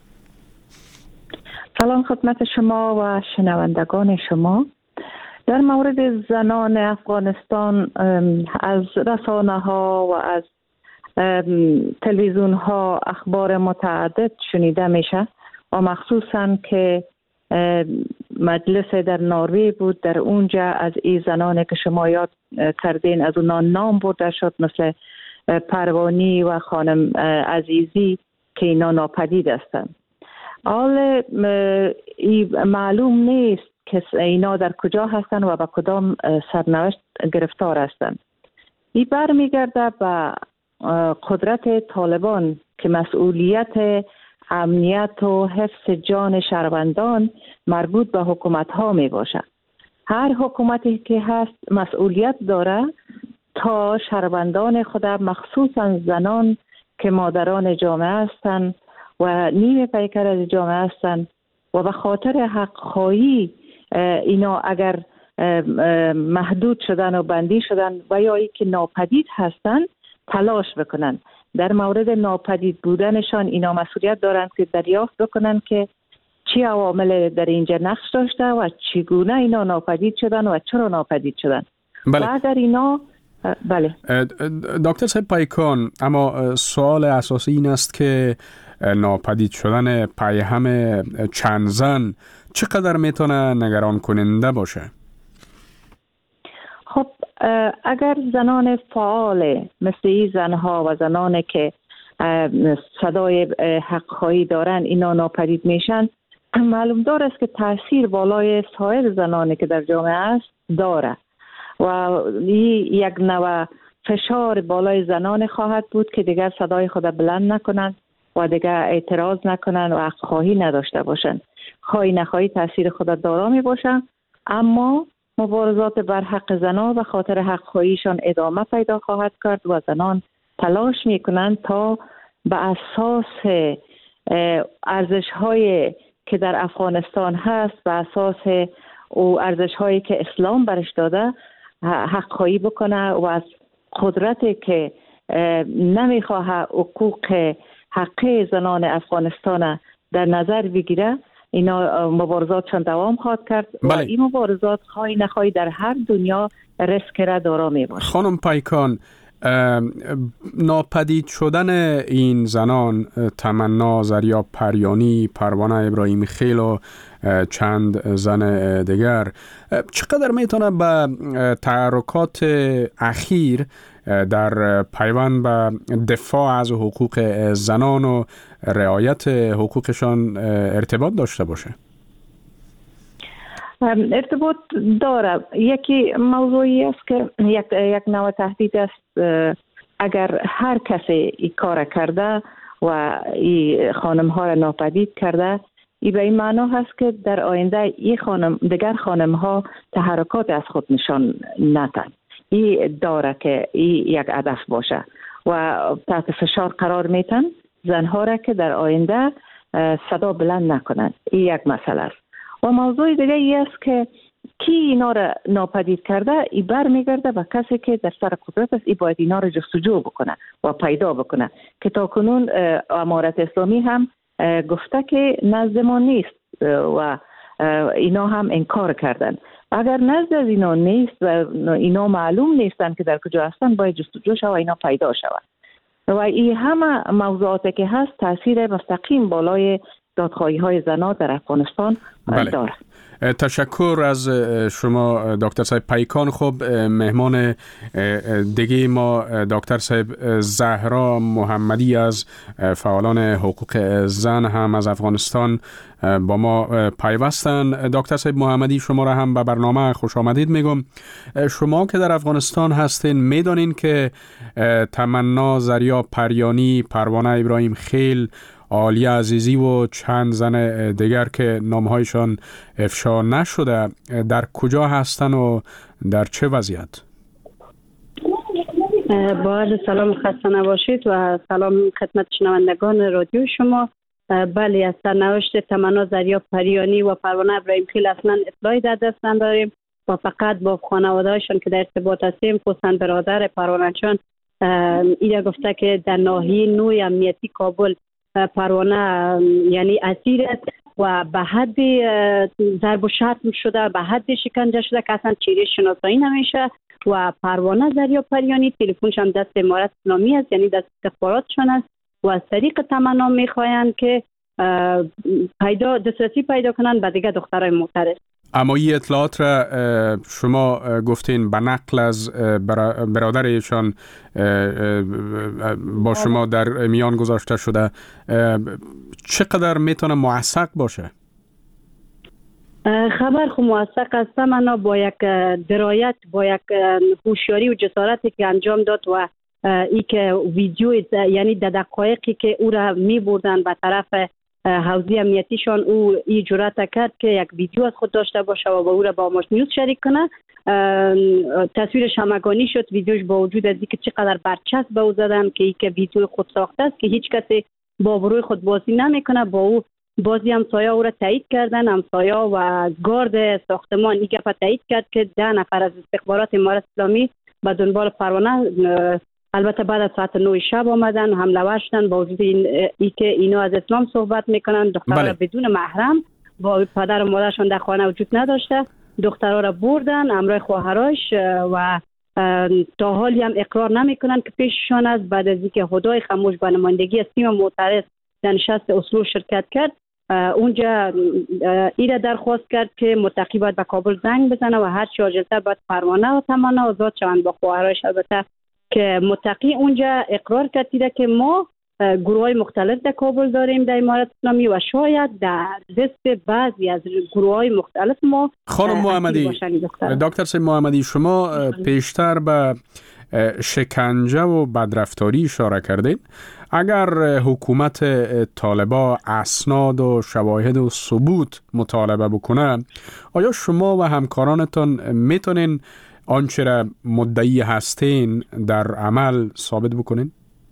سلام خدمت شما و شنوندگان شما. در مورد زنان افغانستان از رسانه ها و از تلویزیون ها اخبار متعدد شنیده میشه و مخصوصا که مجلس در نروژ بود، در اونجا از این زنانی که شما یاد کردین از اونها نام برده شد، مثل پروانی و خانم عزیزی که اینا ناپدید هستند. حال معلوم نیست که اینا در کجا هستند و به کدام سرنوشت گرفتار هستند. این برمیگرده به قدرت طالبان که مسئولیت امنیت و حفظ جان شهروندان مربوط به حکومت ها می باشه. هر حکومتی که هست مسئولیت داره تا شهروندان خود مخصوصا زنان که مادران جامعه هستند و نیمه پیکر از جامعه هستند و به خاطر حق خواهی اینا اگر محدود شدن و بندی شدن و یا ای که ناپدید هستند تلاش بکنن. در مورد ناپدید بودنشان اینا مسئولیت دارند که دریافت بکنن که چی عوامل در اینجا نقش داشته و چگونه اینا ناپدید شدن و چرا ناپدید شدن. بله. بعد در اینا بله. دکتر صاحب پیکان، اما سوال اساسی این است که ناپدید شدن پیهم چند زن چقدر میتونه نگران کننده باشه؟ خب اگر زنان فعال مثل این زنها و زنانی که صدای حق خواهی دارن اینا ناپدید میشن، معلوم دار است که تاثیر بالای سایر زنانی که در جامعه است داره و این یک نوع فشار بالای زنان خواهد بود که دیگر صدای خود بلند نکنند و دیگر اعتراض نکنند و حق خواهی نداشته باشند. خواهی نخواهی تاثیر خود دارا می باشند، اما مبارزات بر حق زنان و خاطر حق خواهیشان ادامه پیدا خواهد کرد و زنان تلاش می کنند تا به اساس ارزش های که در افغانستان هست، به اساس او ارزش هایی که اسلام برش داده حق خواهی بکنه و از قدرتی که نمیخواه حقوق حقی زنان افغانستان در نظر بگیره اینا مبارزاتشان دوام خواهد کرد. بله. و این مبارزات خواهی نخواهی در هر دنیا ریسک را دارا می باشه. خانم پیکان، ناپدید شدن این زنان تمنا زریا پریانی، پروانه ابراهیم خیل و چند زن دیگر چقدر میتونه به تحرکات اخیر در پیوند به دفاع از حقوق زنان و رعایت حقوقشان ارتباط داشته باشه؟ ارتباط داره. یکی موضوعی است که یک یک نوع تهدید است. اگر هر کسی این کار کرده و این خانم ها را ناپدید کرده، این به این معنا هست که در آینده این خانم دیگر خانم ها تحرکات از خود نشان ندهند. این داره که این یک هدف باشه و تحت فشار قرار میتن زنها را که در آینده صدا بلند نکنند. این یک مسئله است. و موضوع دیگه ای است که کی اینا را ناپدید کرده، این بر میگرده به کسی که در سر قدرت است. این باید اینا را جستجو بکنه و پیدا بکنه که تا کنون امارت اسلامی هم گفته که نزد ما نیست و اینا هم انکار کردن. اگر نزد از اینا نیست و اینا معلوم نیستن که در کجا هستن، باید جستجو شود و اینا پیدا شود. و این همه موضوعاتی که هست تاثیر مستقیم بالای دادخواهی های زنان در افغانستان بله. داره. تشکر از شما دکتر صاحب پیکان. خب مهمان دیگه ما دکتر صاحب زهرا محمدی از فعالان حقوق زن هم از افغانستان با ما پیوستن. دکتر صاحب محمدی شما را هم به برنامه خوش آمدید میگم. شما که در افغانستان هستین میدانین که تمنا زریا پریانی، پروانه ابراهیم خیل، عالیه عزیزی و چند زن دیگر که نامهایشان افشا نشده در کجا هستن و در چه وضعیت؟ با عرض سلام خسته نباشید و سلام خدمت شنوندگان رادیو شما. بله، از سرنوشت تمنا زریا پریانی و پروانه ابراهیم خیل اصلا اطلاعی در دست نداریم و فقط با خانواده‌هاشون که در ارتباط هستیم، خصوصا برادر پروانه جان اینا گفته که در ناحیه نوی امنیتی کابل پروانه یعنی اسیر است و به حد ضرب و شتم شده، به حد شکنجه شده که اصلا چهره شناسایی نمیشه و پروانه زریا پریانی تلفنش هم دست امارت اسلامی است، یعنی دست استخباراتشان است و از طریق تمنا میخواین که پیدا دسترسی پیدا کنن به دیگه دخترای معترض. اما این اطلاعات را شما گفتین به نقل از برادرشان با شما در میان گذاشته شده، چقدر میتونه موثق باشه؟ خبر خو موثق است، منا با یک درایت، با یک هوشیاری و جسارتی که انجام داد و ای که ویدیو یعنی در دقایقی که او را می بردن به طرف حوزه امنیتیشان، او این جرأت کرد که یک ویدیو از خود داشته باشه و با او را با ماش نیوز شریک کنه. تصویرش همگانی شد، ویدیوش با وجود از اینکه چقدر برچسب به او زدن که این که ویدیو خود ساخته است که هیچ کسی با بروی خود بازی نمیکنه، با او بازی همسایه او را تایید کردن، همسایه و گارد ساختمان این گپ تایید کرد که ده نفر از استخبارات امارت اسلامی به دنبال پروانه، البته بعد از ساعت نه شب آمدن و حمله ور شدن با وجود این ای که اینا از اسلام صحبت میکنن. دخترها بله. بدون محرم با پدر و مادرشان در خانه وجود نداشته، دخترها را بردن همراه خواهرایش و تا حالی هم اقرار نمیکنن که پیششان است. بعد از اینکه هدای خموش به نمایندگی از تیم معترض در نشست اصول شرکت کرد، اونجا ایره درخواست کرد که متقی باید به کابل زنگ بزنه و هر چی عاجلتر باید پروانه و تمنا آزاد شوند با خواهرایش. البته که متقی اونجا اقرار کرده که ما گروهای مختلف در کابل داریم در امارت اسلامی و شاید در دست بعضی از گروهای مختلف ما. خانم محمدی، دکتر صاحب محمدی، شما پیشتر به شکنجه و بدرفتاری اشاره کردین. اگر حکومت طالبا اسناد و شواهد و ثبوت مطالبه بکنه، آیا شما و همکارانتان میتونین آنچه را مدعی هستین در عمل ثابت بکنین؟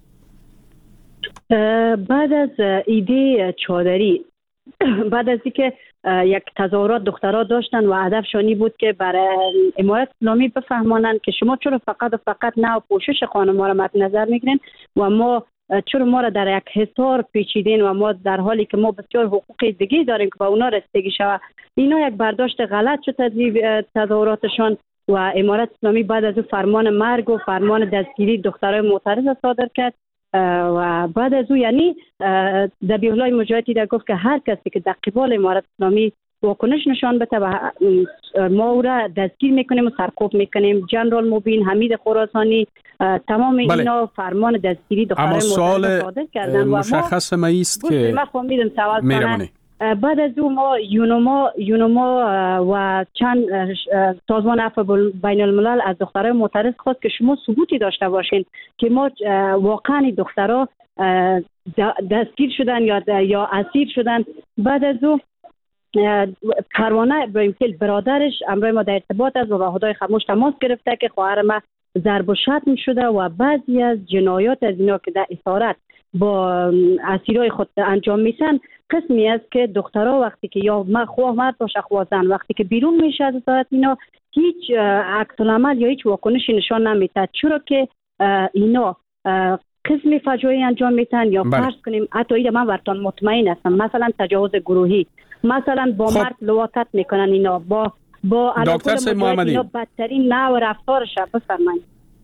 بعد از ایده چادری، بعد از اینکه یک تظاهرات دخترها داشتن و هدفشانی بود که برای امارت اسلامی بفهمانند که شما چرا فقط و فقط نه پوشش خانم‌ها را مد نظر میگیرین و ما چرا ما را در یک حصار پیچیدین و ما در حالی که ما بسیار حقوق دیگه داریم که با اونا رسیدگی شود. اینا یک برداشت غلط شد از تظاهراتشان و امارت اسلامی بعد از او فرمان مرگ و فرمان دستگیری دخترای معترض صادر کرد و بعد از او یعنی ذبیح الله مجاهدی در گفت که هر کسی که در قبال امارت اسلامی واکنش نشان بده و ما او را دستگیر میکنیم و سرکوب میکنیم. جنرال مبین، حمید خراسانی، تمام بله. اینا فرمان دستگیری دخترای معترض صادر کردن و مشخص ما است که میرمونه. بعد از او ما یونوما یونوما و چند سازمان عفو بین الملل از دخترای معترض خواست که شما ثبوتی داشته باشین که ما واقعا دخترها دستگیر شدن یا یا اسیر شدن. بعد از او پروانه ابراهیم خیل برادرش امروز ما در ارتباط است و با خدای خاموش تماس گرفته که خواهر ما ضرب و شتم شده و بعضی از جنایات از اینا که در اسارت با اسیرای خود انجام میشن قسمی است که دخترها وقتی که یا ما خواه مرد باشه خواه زن وقتی که بیرون میشه از اسارت اینا هیچ عکس العمل یا هیچ واکنشی نشان نمیده، چرا که اینا قسمی فجایعی انجام میتن یا فرض کنیم حتی اینا من ورتان مطمئن هستم مثلا تجاوز گروهی، مثلا با خب. مرد لواطت میکنن اینا با با دکتر صاحب محمدی اینا بدترین نوع رفتارشه. بفرمایید.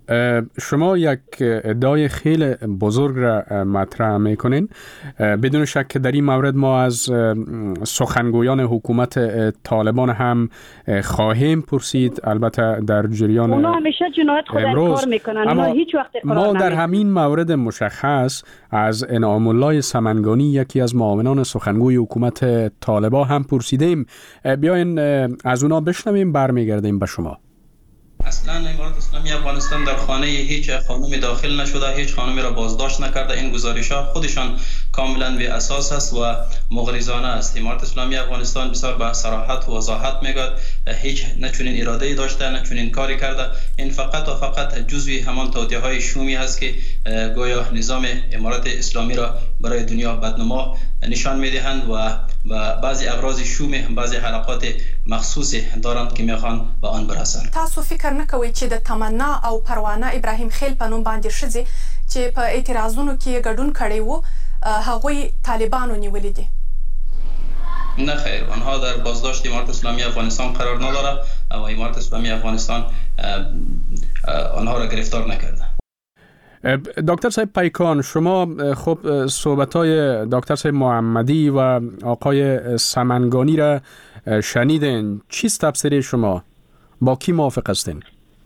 شما یک ادعای خیلی بزرگ را مطرح میکنین. بدون شک در این مورد ما از سخنگویان حکومت طالبان هم خواهیم پرسید، البته در جریان اونا همیشه جنایت خود انکار میکنن، اما هیچ وقت ما در همین مورد مشخص از انعام الله سمنگانی، یکی از معاونان سخنگوی حکومت طالبان هم پرسیدیم. بیاین از اونا بشنویم، برمیگردیم به شما. اصلا امارات اسلامی افغانستان در خانه هیچ خانمی داخل نشده، هیچ خانمی را بازداشت نکرده. این گزارش‌ها خودشان کاملا بی اساس است و مغرضانه است. امارات اسلامی افغانستان بسیار با صراحت و وضاحت میگوید هیچ نچونین اراده‌ای داشته، نچونین کاری کرده. این فقط و فقط جزوی همان توطئه‌های شومی است که گویا نظام امارات اسلامی را برای دنیا بدنما نشان میدهند و و بعضی اغراض شوم، بعضی حلقات مخصوص دارند که میخوان به آن برسند. تاسو فکر نکوئ چې د تمنا او پروانه ابراهیم خیل په نوم باندې ښځې چې په اعتراضونو کې ګډون کړی وو هغوی طالبانو نیولې دي؟ نه خیر، آنها در بازداشت امارات اسلامی افغانستان قرار نداره و امارات اسلامی افغانستان آنها را گرفتار نکرده. دکتر صاحب پیکان، شما خب صحبت‌های دکتر صاحب محمدی و آقای سمنگانی را شنیدین. چیست تفسیر شما؟ با کی موافق هستین؟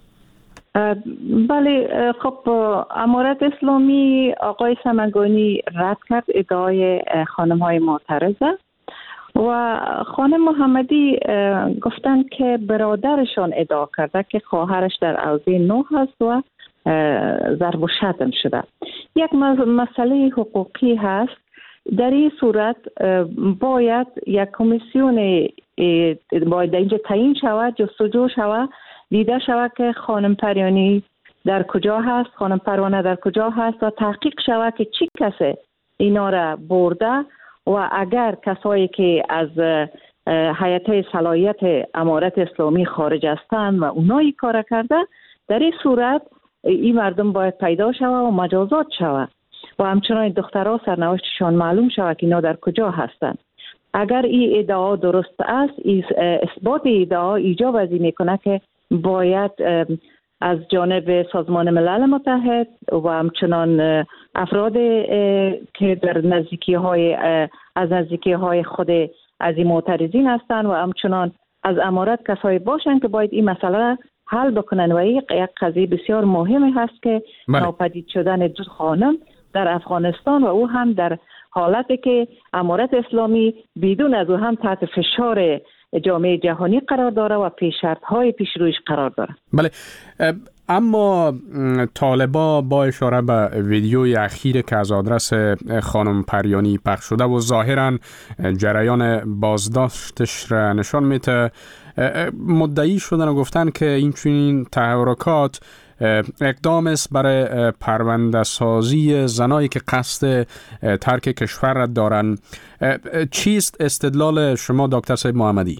بله، خب امارت اسلامی آقای سمنگانی رد کرد ادعای خانم های معترضه و خانم محمدی گفتن که برادرشان ادعا کرده که خواهرش در اوضاع نو هست و ضرب و شتم شده. یک مسئله حقوقی هست. در این صورت باید یک کمیسیون باید اینجا تعیین شود، جستجو شود، دیده شود که خانم پریانی در کجا هست، خانم پروانه در کجا هست و تحقیق شود که چی کسی اینا را برده و اگر کسایی که از هیئت صلاحیت امارت اسلامی خارج هستند و اونایی کار کرده، در این صورت این مردم باید پیدا شود و مجازات شود و همچنان دخترها سرنوشتشان معلوم شود که اینا در کجا هستند. اگر این ادعا درست است، اثبات ادعا ایجاب از این میکنه که باید از جانب سازمان ملل متحد و همچنان افراد که در نزدیکی های از نزدیکی های خود از این معترضین هستند و همچنان از امارت کسایی باشند که باید این مسئله حل بکنن و این یک قضیه بسیار مهمی هست که ناپدید شدن دو خانم در افغانستان و او هم در حالتی که امارت اسلامی بدون از او هم تحت فشار جامعه جهانی قرار داره و پیش شرط های پیش رویش قرار داره. بله، اما طالبا با اشاره به ویدیوی اخیر که از آدرس خانم پریانی پخش شده و ظاهرا جریان بازداشتش را نشان میده، مدعی شدن و گفتن که این چنین تحرکات اقدام است برای پرونده سازی زنایی که قصد ترک کشور را دارن. چیست استدلال شما دکتر صاحب محمدی؟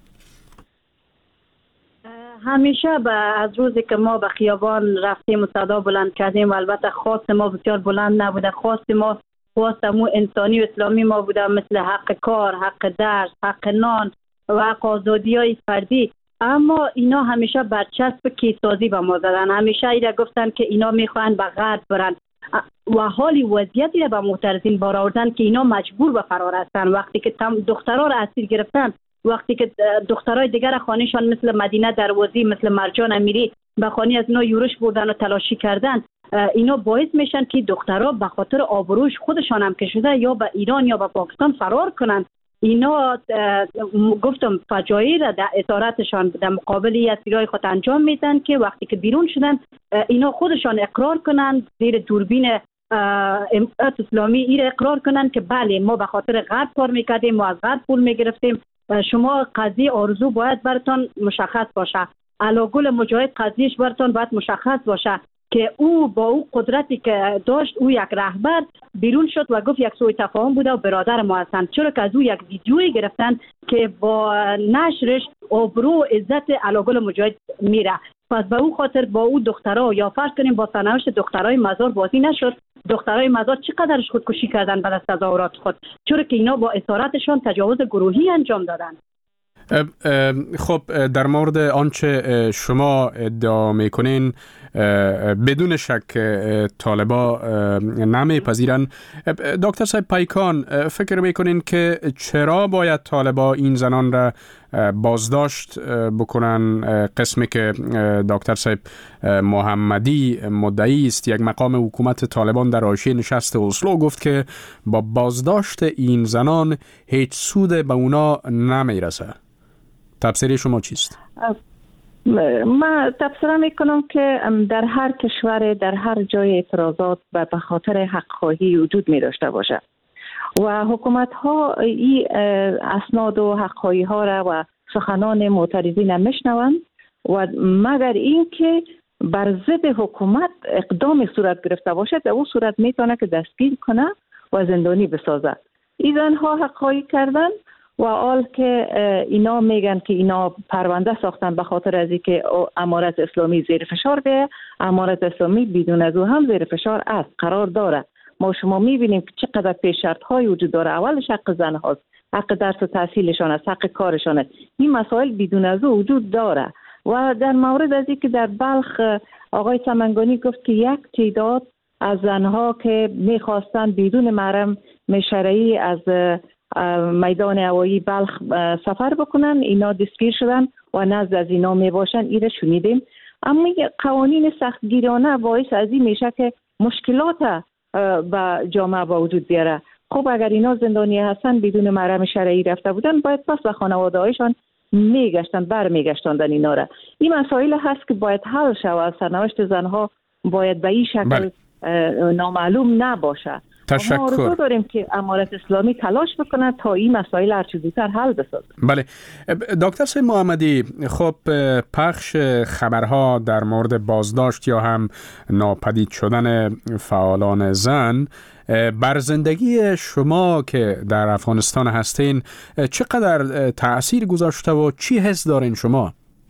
همیشه با از روزی که ما به خیابان رفتیم و صدا بلند کردیم و البته خواست ما بسیار بلند نبوده، خواست ما خواست مو انسانی و اسلامی ما بوده، مثل حق کار، حق درس، حق نان و حق آزادی های فردی. اما اینا همیشه برچسب کیسازی به ما زدن، همیشه اینا گفتن که اینا میخوان به غرب برن و حالی وضعیتی را به معترضین بار آوردن که اینا مجبور به فرار هستن. وقتی که دخترها را اسیر گرفتن، وقتی که دخترای دیگر خانهشان مثل مدینه دروازی، مثل مرجان امیری به خانه از اینا یورش بردن و تلاشی کردن، اینا باعث میشن که دخترها به خاطر آبروش خودشان هم که شده یا به ایران یا به پاکستان فرار کنن. اینا گفتم فجایع را در اسارتشان در مقابل اسیرای خود انجام میدن که وقتی که بیرون شدن اینا خودشان اقرار کنن زیر دوربین امارت اسلامی ایره اقرار کنن که بله ما به خاطر غرب کار میکردیم، ما از غرب پول میگرفتیم. شما قضیه آرزو باید براتون مشخص باشه، علاگل مجاهد قضیهش براتون باید مشخص باشه که او با او قدرتی که داشت، او یک رهبر بیرون شد و گفت یک سوء تفاهم بوده و برادر ما هستند، چرا که از او یک ویدیویی گرفتن که با نشرش آبرو و عزت علاگل مجاهد میره. پس به او خاطر با او دخترها یا فرض کنیم با سرنوشت دخترای مزار بازی نشد. دخترای مزار چقدرش خودکشی کردن بعد از تظاهرات خود، چرا که اینا با اسارتشان تجاوز گروهی انجام دادن. خب در مورد آنچه شما ادعا میکنین بدون شک طالبا نمیپذیرن. دکتر صاحب پیکان، فکر میکنین که چرا باید طالبا این زنان را بازداشت بکنن؟ قسمی که دکتر صاحب محمدی مدعی است یک مقام حکومت طالبان در حاشیه نشست اسلو گفت که با بازداشت این زنان هیچ سود به اونا نمیرسه. تفسیر شما چیست؟ من تفسیر میکنم که در هر کشور در هر جای اعتراضات به خاطر حق خواهی وجود می داشته باشه و حکومت ها این اسناد و حق خواهی ها را و سخنان معترضین نمیشنوند و مگر اینکه بر ضد حکومت اقدام صورت گرفته باشد، در اون صورت میتونه که دستگیر کنه و زندانی بسازه. این زنها حق خواهی کردن و آل که اینا میگن که اینا پرونده ساختن به خاطر از اینکه امارت اسلامی زیر فشار بیه. امارت اسلامی بدون از او هم زیر فشار است، قرار داره. ما شما میبینیم که چقدر پیش شرط های وجود داره. اولش حق زن هاست، حق درس و تحصیلشان است، حق کارشان است. این مسائل بدون از او وجود داره. و در مورد از اینکه در بلخ آقای سمنگانی گفت که یک تعداد از زنها که میخواستن بدون محرم شرعی از میدان هوایی بلخ سفر بکنن، اینا دستگیر شدن و نزد از اینا می باشن. ایره شنیدیم. اما قوانین سختگیرانه باعث از این میشه که مشکلات به جامعه با وجود بیاره. خب اگر اینا زندانی هستن بدون محرم شرعی رفته بودن، باید پس به خانواده هایشان میگشتن، بر میگشتندن اینا را. این مسائل هست که باید حل شود. سرنوشت زنها باید به این شکل بله. نامعلوم نباشه. تشکر. ما آرزو داریم که امارت اسلامی تلاش بکنه تا این مسائل هر چه زودتر حل بسازه. بله. دکتر صاحب محمدی، خب پخش خبرها در مورد بازداشت یا هم ناپدید شدن فعالان زن بر زندگی شما که در افغانستان هستین چقدر تأثیر گذاشته و چی حس دارین شما؟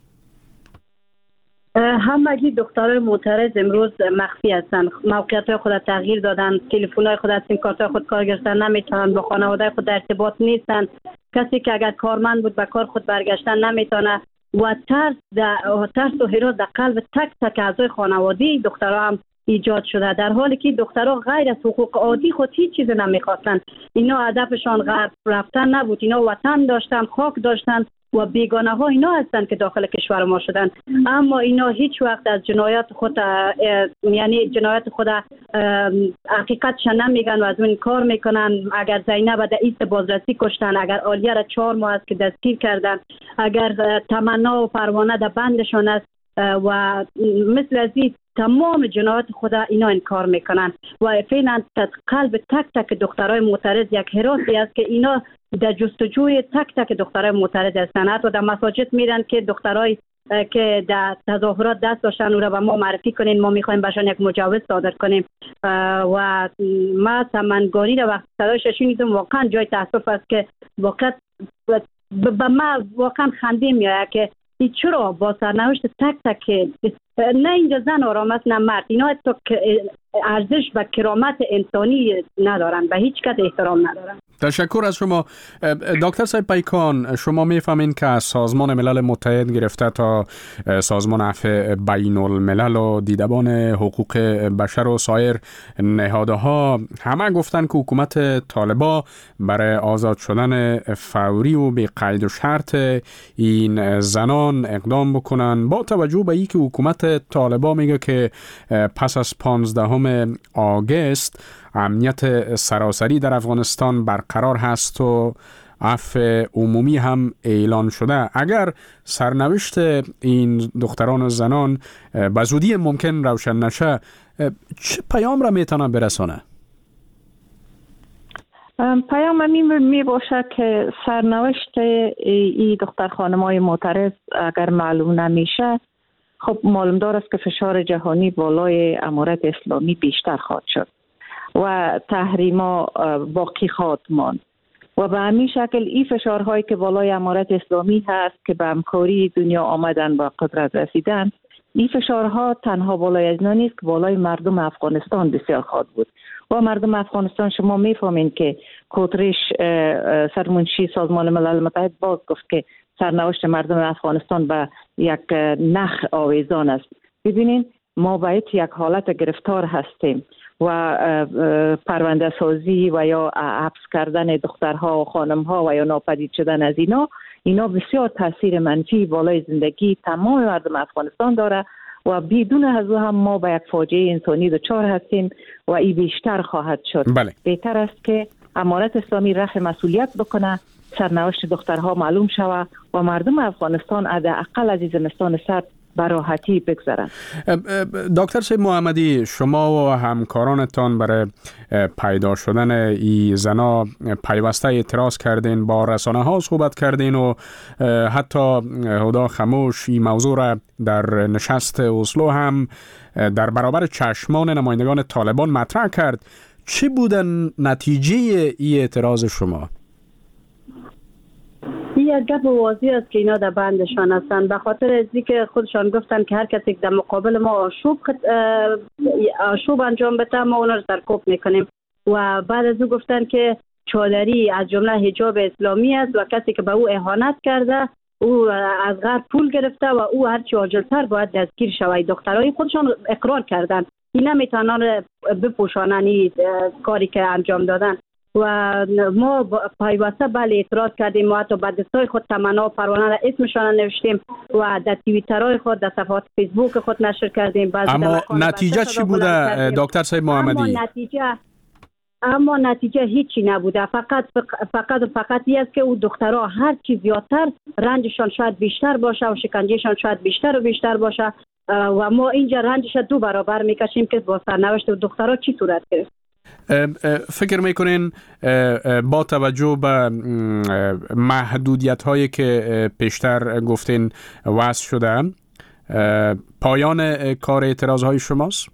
همگی دخترای معترض امروز مخفی هستند. موقعیت خود تغییر دادن، تلفن‌های خود از سیم کارت خود کار گرفتن نمیتونن، با خانواده خود در ارتباط نیستن. کسی که اگر کارمند بود به کار خود برگشتن نمیتونه و ترس ترس و هراس در قلب تک تک اعضای خانواده دخترها هم ایجاد شده، در حالی که دخترها غیر از حقوق عادی خود هیچ چیز نمیخواستن. اینا هدفشان غرب رفتن نبود، اینا وطن داشتن، خاک داشتن و بیگانه ها اینا هستن که داخل کشور ما شدن. اما اینا هیچ وقت از جنایات خود یعنی جنایات خود حقیقتش نمیگن و از اون کار میکنن. اگر زینب در ایست بازرسی کشتن، اگر عالیه را چهار ماه است که دستگیر کردن، اگر تمنا و پروانه در بندشان است و مثل از این تمام جنایات خود اینا انکار میکنن و فعلا قلب تک تک دخترای معترض یک هراسی است که اینا در جستجوی تک تک دخترای معترض هستند. حتی در مساجد میرن که دخترای که در تظاهرات دست داشتن او را به ما معرفی کنین، ما میخوایم بهشان یک مجوز صادر کنیم. و ما سمنگانی را وقتی صدایش شنیدم واقعا جای تاسف است که واقعا به ما واقعا خنده میاد که چرا با سرنوشت تک تک نه اینجا زن آرام است نه مرد، اینا حتی ارزش و کرامت انسانی ندارن، به هیچ کس احترام ندارن. تشکر از شما. دکتر صاحب پیکان، شما میفهمین که از سازمان ملل متحد گرفته تا سازمان عفو بین الملل و دیدبان حقوق بشر و سایر نهادها همه گفتن که حکومت طالبا برای آزاد شدن فوری و بی قید و شرط این زنان اقدام بکنن، با توجه به اینکه حکومت طالبا میگه که پس از پانزدهم آگوست امنیت سراسری در افغانستان برقرار هست و عفو عمومی هم اعلان شده. اگر سرنوشت این دختران و زنان به زودی ممکن روشن نشه، چه پیام را میتونه برسانه؟ پیام همین می باشه که سرنوشت این دختر خانمای معترض اگر معلوم نمیشه، خب معلوم دار است که فشار جهانی بالای امارت اسلامی بیشتر خواهد شد و تحریما باقی خواهد ماند و به همین شکل این فشارهایی که بالای امارت اسلامی هست که به همکاری دنیا آمدن و قدرت رسیدن، این فشارها تنها بالای از اینا نیست که بالای مردم افغانستان بسیار خواهد بود و مردم افغانستان شما میفهمین که کوتریش سرمنشی سازمان ملل متحد باز گفت که سرنوشت مردم افغانستان به یک نخ آویزان است. ببینین ما باید یک حالت گرفتار هستیم و پرونده سازی و یا حبس کردن دخترها و خانمها و یا ناپدید شدن از اینا اینا بسیار تاثیر منفی بالای زندگی تمام مردم افغانستان داره و بدون از او هم ما به یک فاجعه انسانی دچار هستیم و این بیشتر خواهد شد. بله. بهتر است که امارت اسلامی رفع مسئولیت بکنه، سرنوشت دخترها معلوم شود و مردم افغانستان حداقل از زمستان سرد به راحتی بگذرن. دکتر سید محمدی، شما و همکارانتان برای پیدا شدن این زنا پیوسته اعتراض کردین، با رسانه ها صحبت کردین و حتی هدا خموش این موضوع را در نشست اسلو هم در برابر چشمان نمایندگان طالبان مطرح کرد. چی بودن نتیجه این اعتراض شما؟ یک گپ واضح است که اینا در بندشان هستند، به خاطر ازی که خودشان گفتن که هر کسی در مقابل ما آشوب آشوب انجام بده ما اونا رو سرکوب میکنیم و بعد از او گفتن که چادری از جمله حجاب اسلامی است و کسی که به او اهانت کرده او از غرب پول گرفته و او هرچی عاجلتر باید دستگیر شود. دخترای خودشان اقرار کردن اینا میتونن بپوشانن کاری که انجام دادن و ما پیوسته بله اعتراض کردیم. ما حتی به دستای خود تمنا و پروانه را اسمشان نوشتیم و در توییترهای خود در صفحات فیسبوک خود نشر کردیم. اما نتیجه چی بوده دکتر سید محمدی؟ اما نتیجه اما نتیجه هیچی نبوده. فقط فقط و فقط این است که او دخترها هر چی زیادتر رنجشان شاید بیشتر باشه و شکنجهشان شاید بیشتر و بیشتر باشه و ما اینجا رنجش دو برابر میکشیم که با سرنوشت دخترها چی صورت گرفت. فکر میکنین با توجه به محدودیت هایی که پیشتر گفتین وضع شده پایان کار اعتراض های شماست؟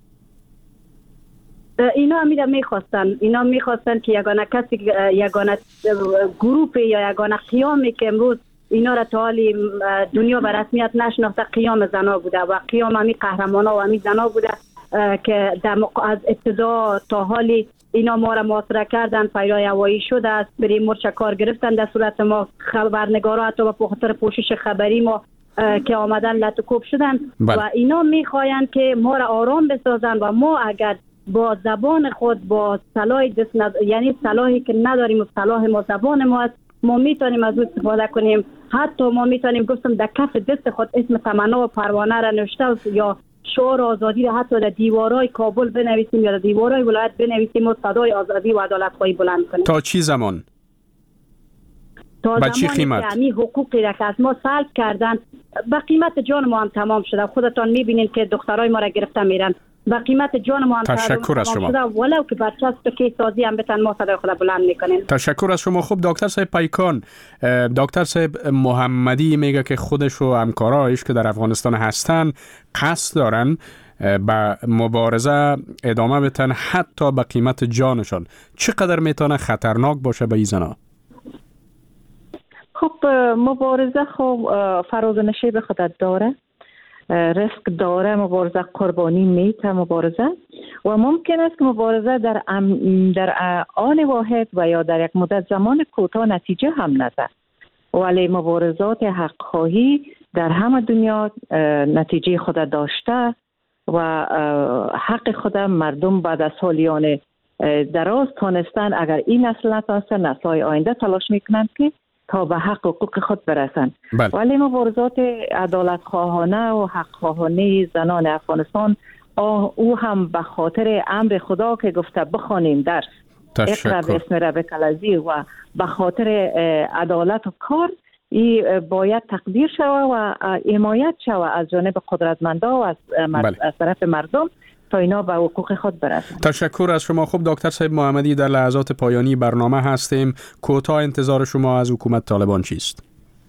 اینا امیده میخواستن اینا میخواستن که یگانه کسی یگانه گروپ یا یگانه قیامی که امروز اینا را تا حالی دنیا به رسمیت نشناخته قیام زنا بوده و قیام همی قهرمانا و همی زنا بوده که در از ابتدا تا حالی اینا ما را محاصره کردن، پیرای هوایی شده است، بریم مرچ کار گرفتن در صورت ما، خبرنگارا حتی به خاطر پوشش خبری ما که آمدن لطکوب شدن بله. و اینا میخواین که ما را آرام بسازن و ما اگر با زبان خود با صلاح دست ند... یعنی صلاحی که نداریم و صلاح ما زبان ما است، ما میتونیم از اون استفاده کنیم. حتی ما میتونیم گفتم در کف دست خود اسم تمنا و پروانه را نوشته یا شعار آزادی را حتی در دیوارهای کابل بنویسیم یا در دیوارهای ولایت بنویسیم و صدای آزادی و عدالت خواهی بلند کنیم. تا چی زمان؟ تا زمانی که همین حقوقی را که از ما سلب کردن به قیمت جان ما هم تمام شده. خودتان میبینید که دخترای ما را گرفته میرن به قیمت جان ما هم تشکر از شما. ولو که برچسب که سازی هم بتن ما صدای خود بلند میکنیم. تشکر از شما. خوب دکتر صاحب پیکان، دکتر صاحب محمدی میگه که خودش و همکارایش که در افغانستان هستن قصد دارن به مبارزه ادامه بدن حتی به قیمت جانشان. چقدر میتونه خطرناک باشه به این زنا؟ خب مبارزه خب فراز و نشیب خودت داره، ریسک داره، مبارزه قربانی میته مبارزه و ممکن است که مبارزه در ام در آن واحد و یا در یک مدت زمان کوتاه نتیجه هم نده، ولی مبارزات حق خواهی در همه دنیا نتیجه خود داشته و حق خود مردم بعد از سالیان دراز تانستن اگر این نسل نتانسته نسل‌های آینده تلاش میکنند که تا به حق حقوق خود برسند. بله. ولی مبارزات عدالت خواهانه و حق خواهانه زنان افغانستان او هم به خاطر امر خدا که گفته بخوانیم درس اقرا باسم ربک الذی و به خاطر عدالت و کار ای باید تقدیر شود و حمایت شود از جانب قدرتمندا و از, بله. از طرف مردم تا اینا به حقوق خود برسند. تشکر از شما. خوب دکتر صاحب محمدی، در لحظات پایانی برنامه هستیم. کوتاه انتظار شما از حکومت طالبان چیست؟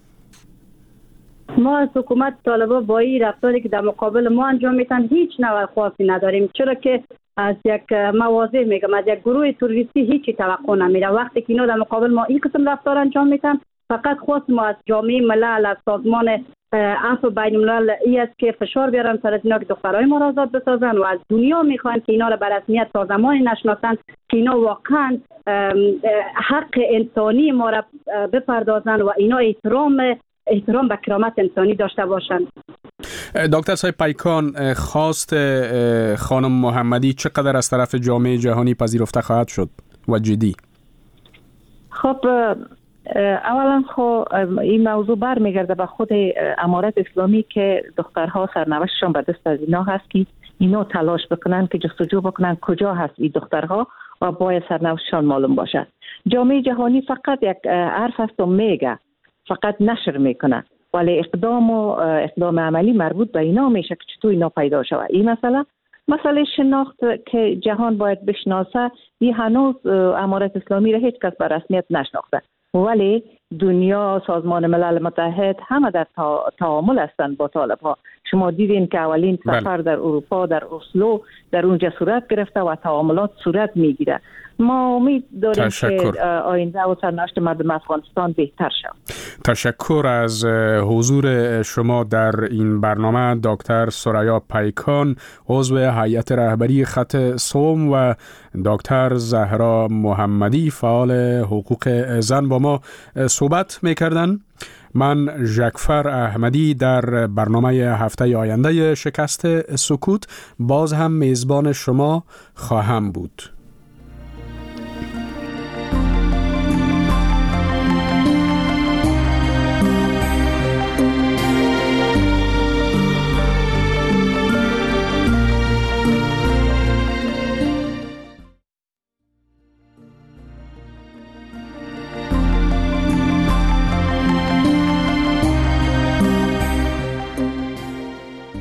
ما از حکومت طالبان با این رفتاری که در مقابل ما انجام میتن هیچ نوع خواصی نداریم، چرا که از یک مواضع میگم از یک گروه تروریستی هیچی توقع نمیره. وقتی که اینا در مقابل ما این قسم رفتار انجام میتن فقط خواست ما از جامعه ملل از سازمان عفو بین الملل ای است که فشار بیارن سر اینا که دخترای ما را آزاد بسازن و از دنیا میخوان که اینا را به رسمیت تا زمانی نشناسن که اینا واقعا حق انسانی ما را بپردازن و اینا احترام احترام به کرامت انسانی داشته باشند. دکتر صاحب پیکان، خواست خانم محمدی چقدر از طرف جامعه جهانی پذیرفته خواهد شد و جدی؟ خب اولا خب این موضوع برمیگرده به خود امارت اسلامی که دخترها سرنوشتشان به دست از اینا هست که اینا تلاش بکنن که جستجو بکنن کجا هست این دخترها و باید سرنوشتشان معلوم باشد. جامعه جهانی فقط یک حرف است و میگه، فقط نشر میکنه، ولی اقدام و اقدام عملی مربوط به اینا میشه که چطور اینا پیدا شود. این مسئله مسئله شناخت که جهان باید بشناسه، این هنوز امارت اسلامی را هیچ کس به رسمیت نشناخته، ولی دنیا، سازمان ملل متحد همه در تعامل هستند با طالب ها. شما دیدین که اولین سفر در اروپا در اسلو در اونجا صورت گرفته و تعاملات صورت میگیره. ما امید داریم تشکر. که آینده و سرنوشت مردم افغانستان بهتر شود. تشکر از حضور شما در این برنامه دکتر ثریا پیکان، عضو هیئت رهبری خط سوم، و دکتر زهرا محمدی، فعال حقوق زن، با ما صحبت میکردن. من ژکفر احمدی در برنامه هفته آینده شکست سکوت باز هم میزبان شما خواهم بود.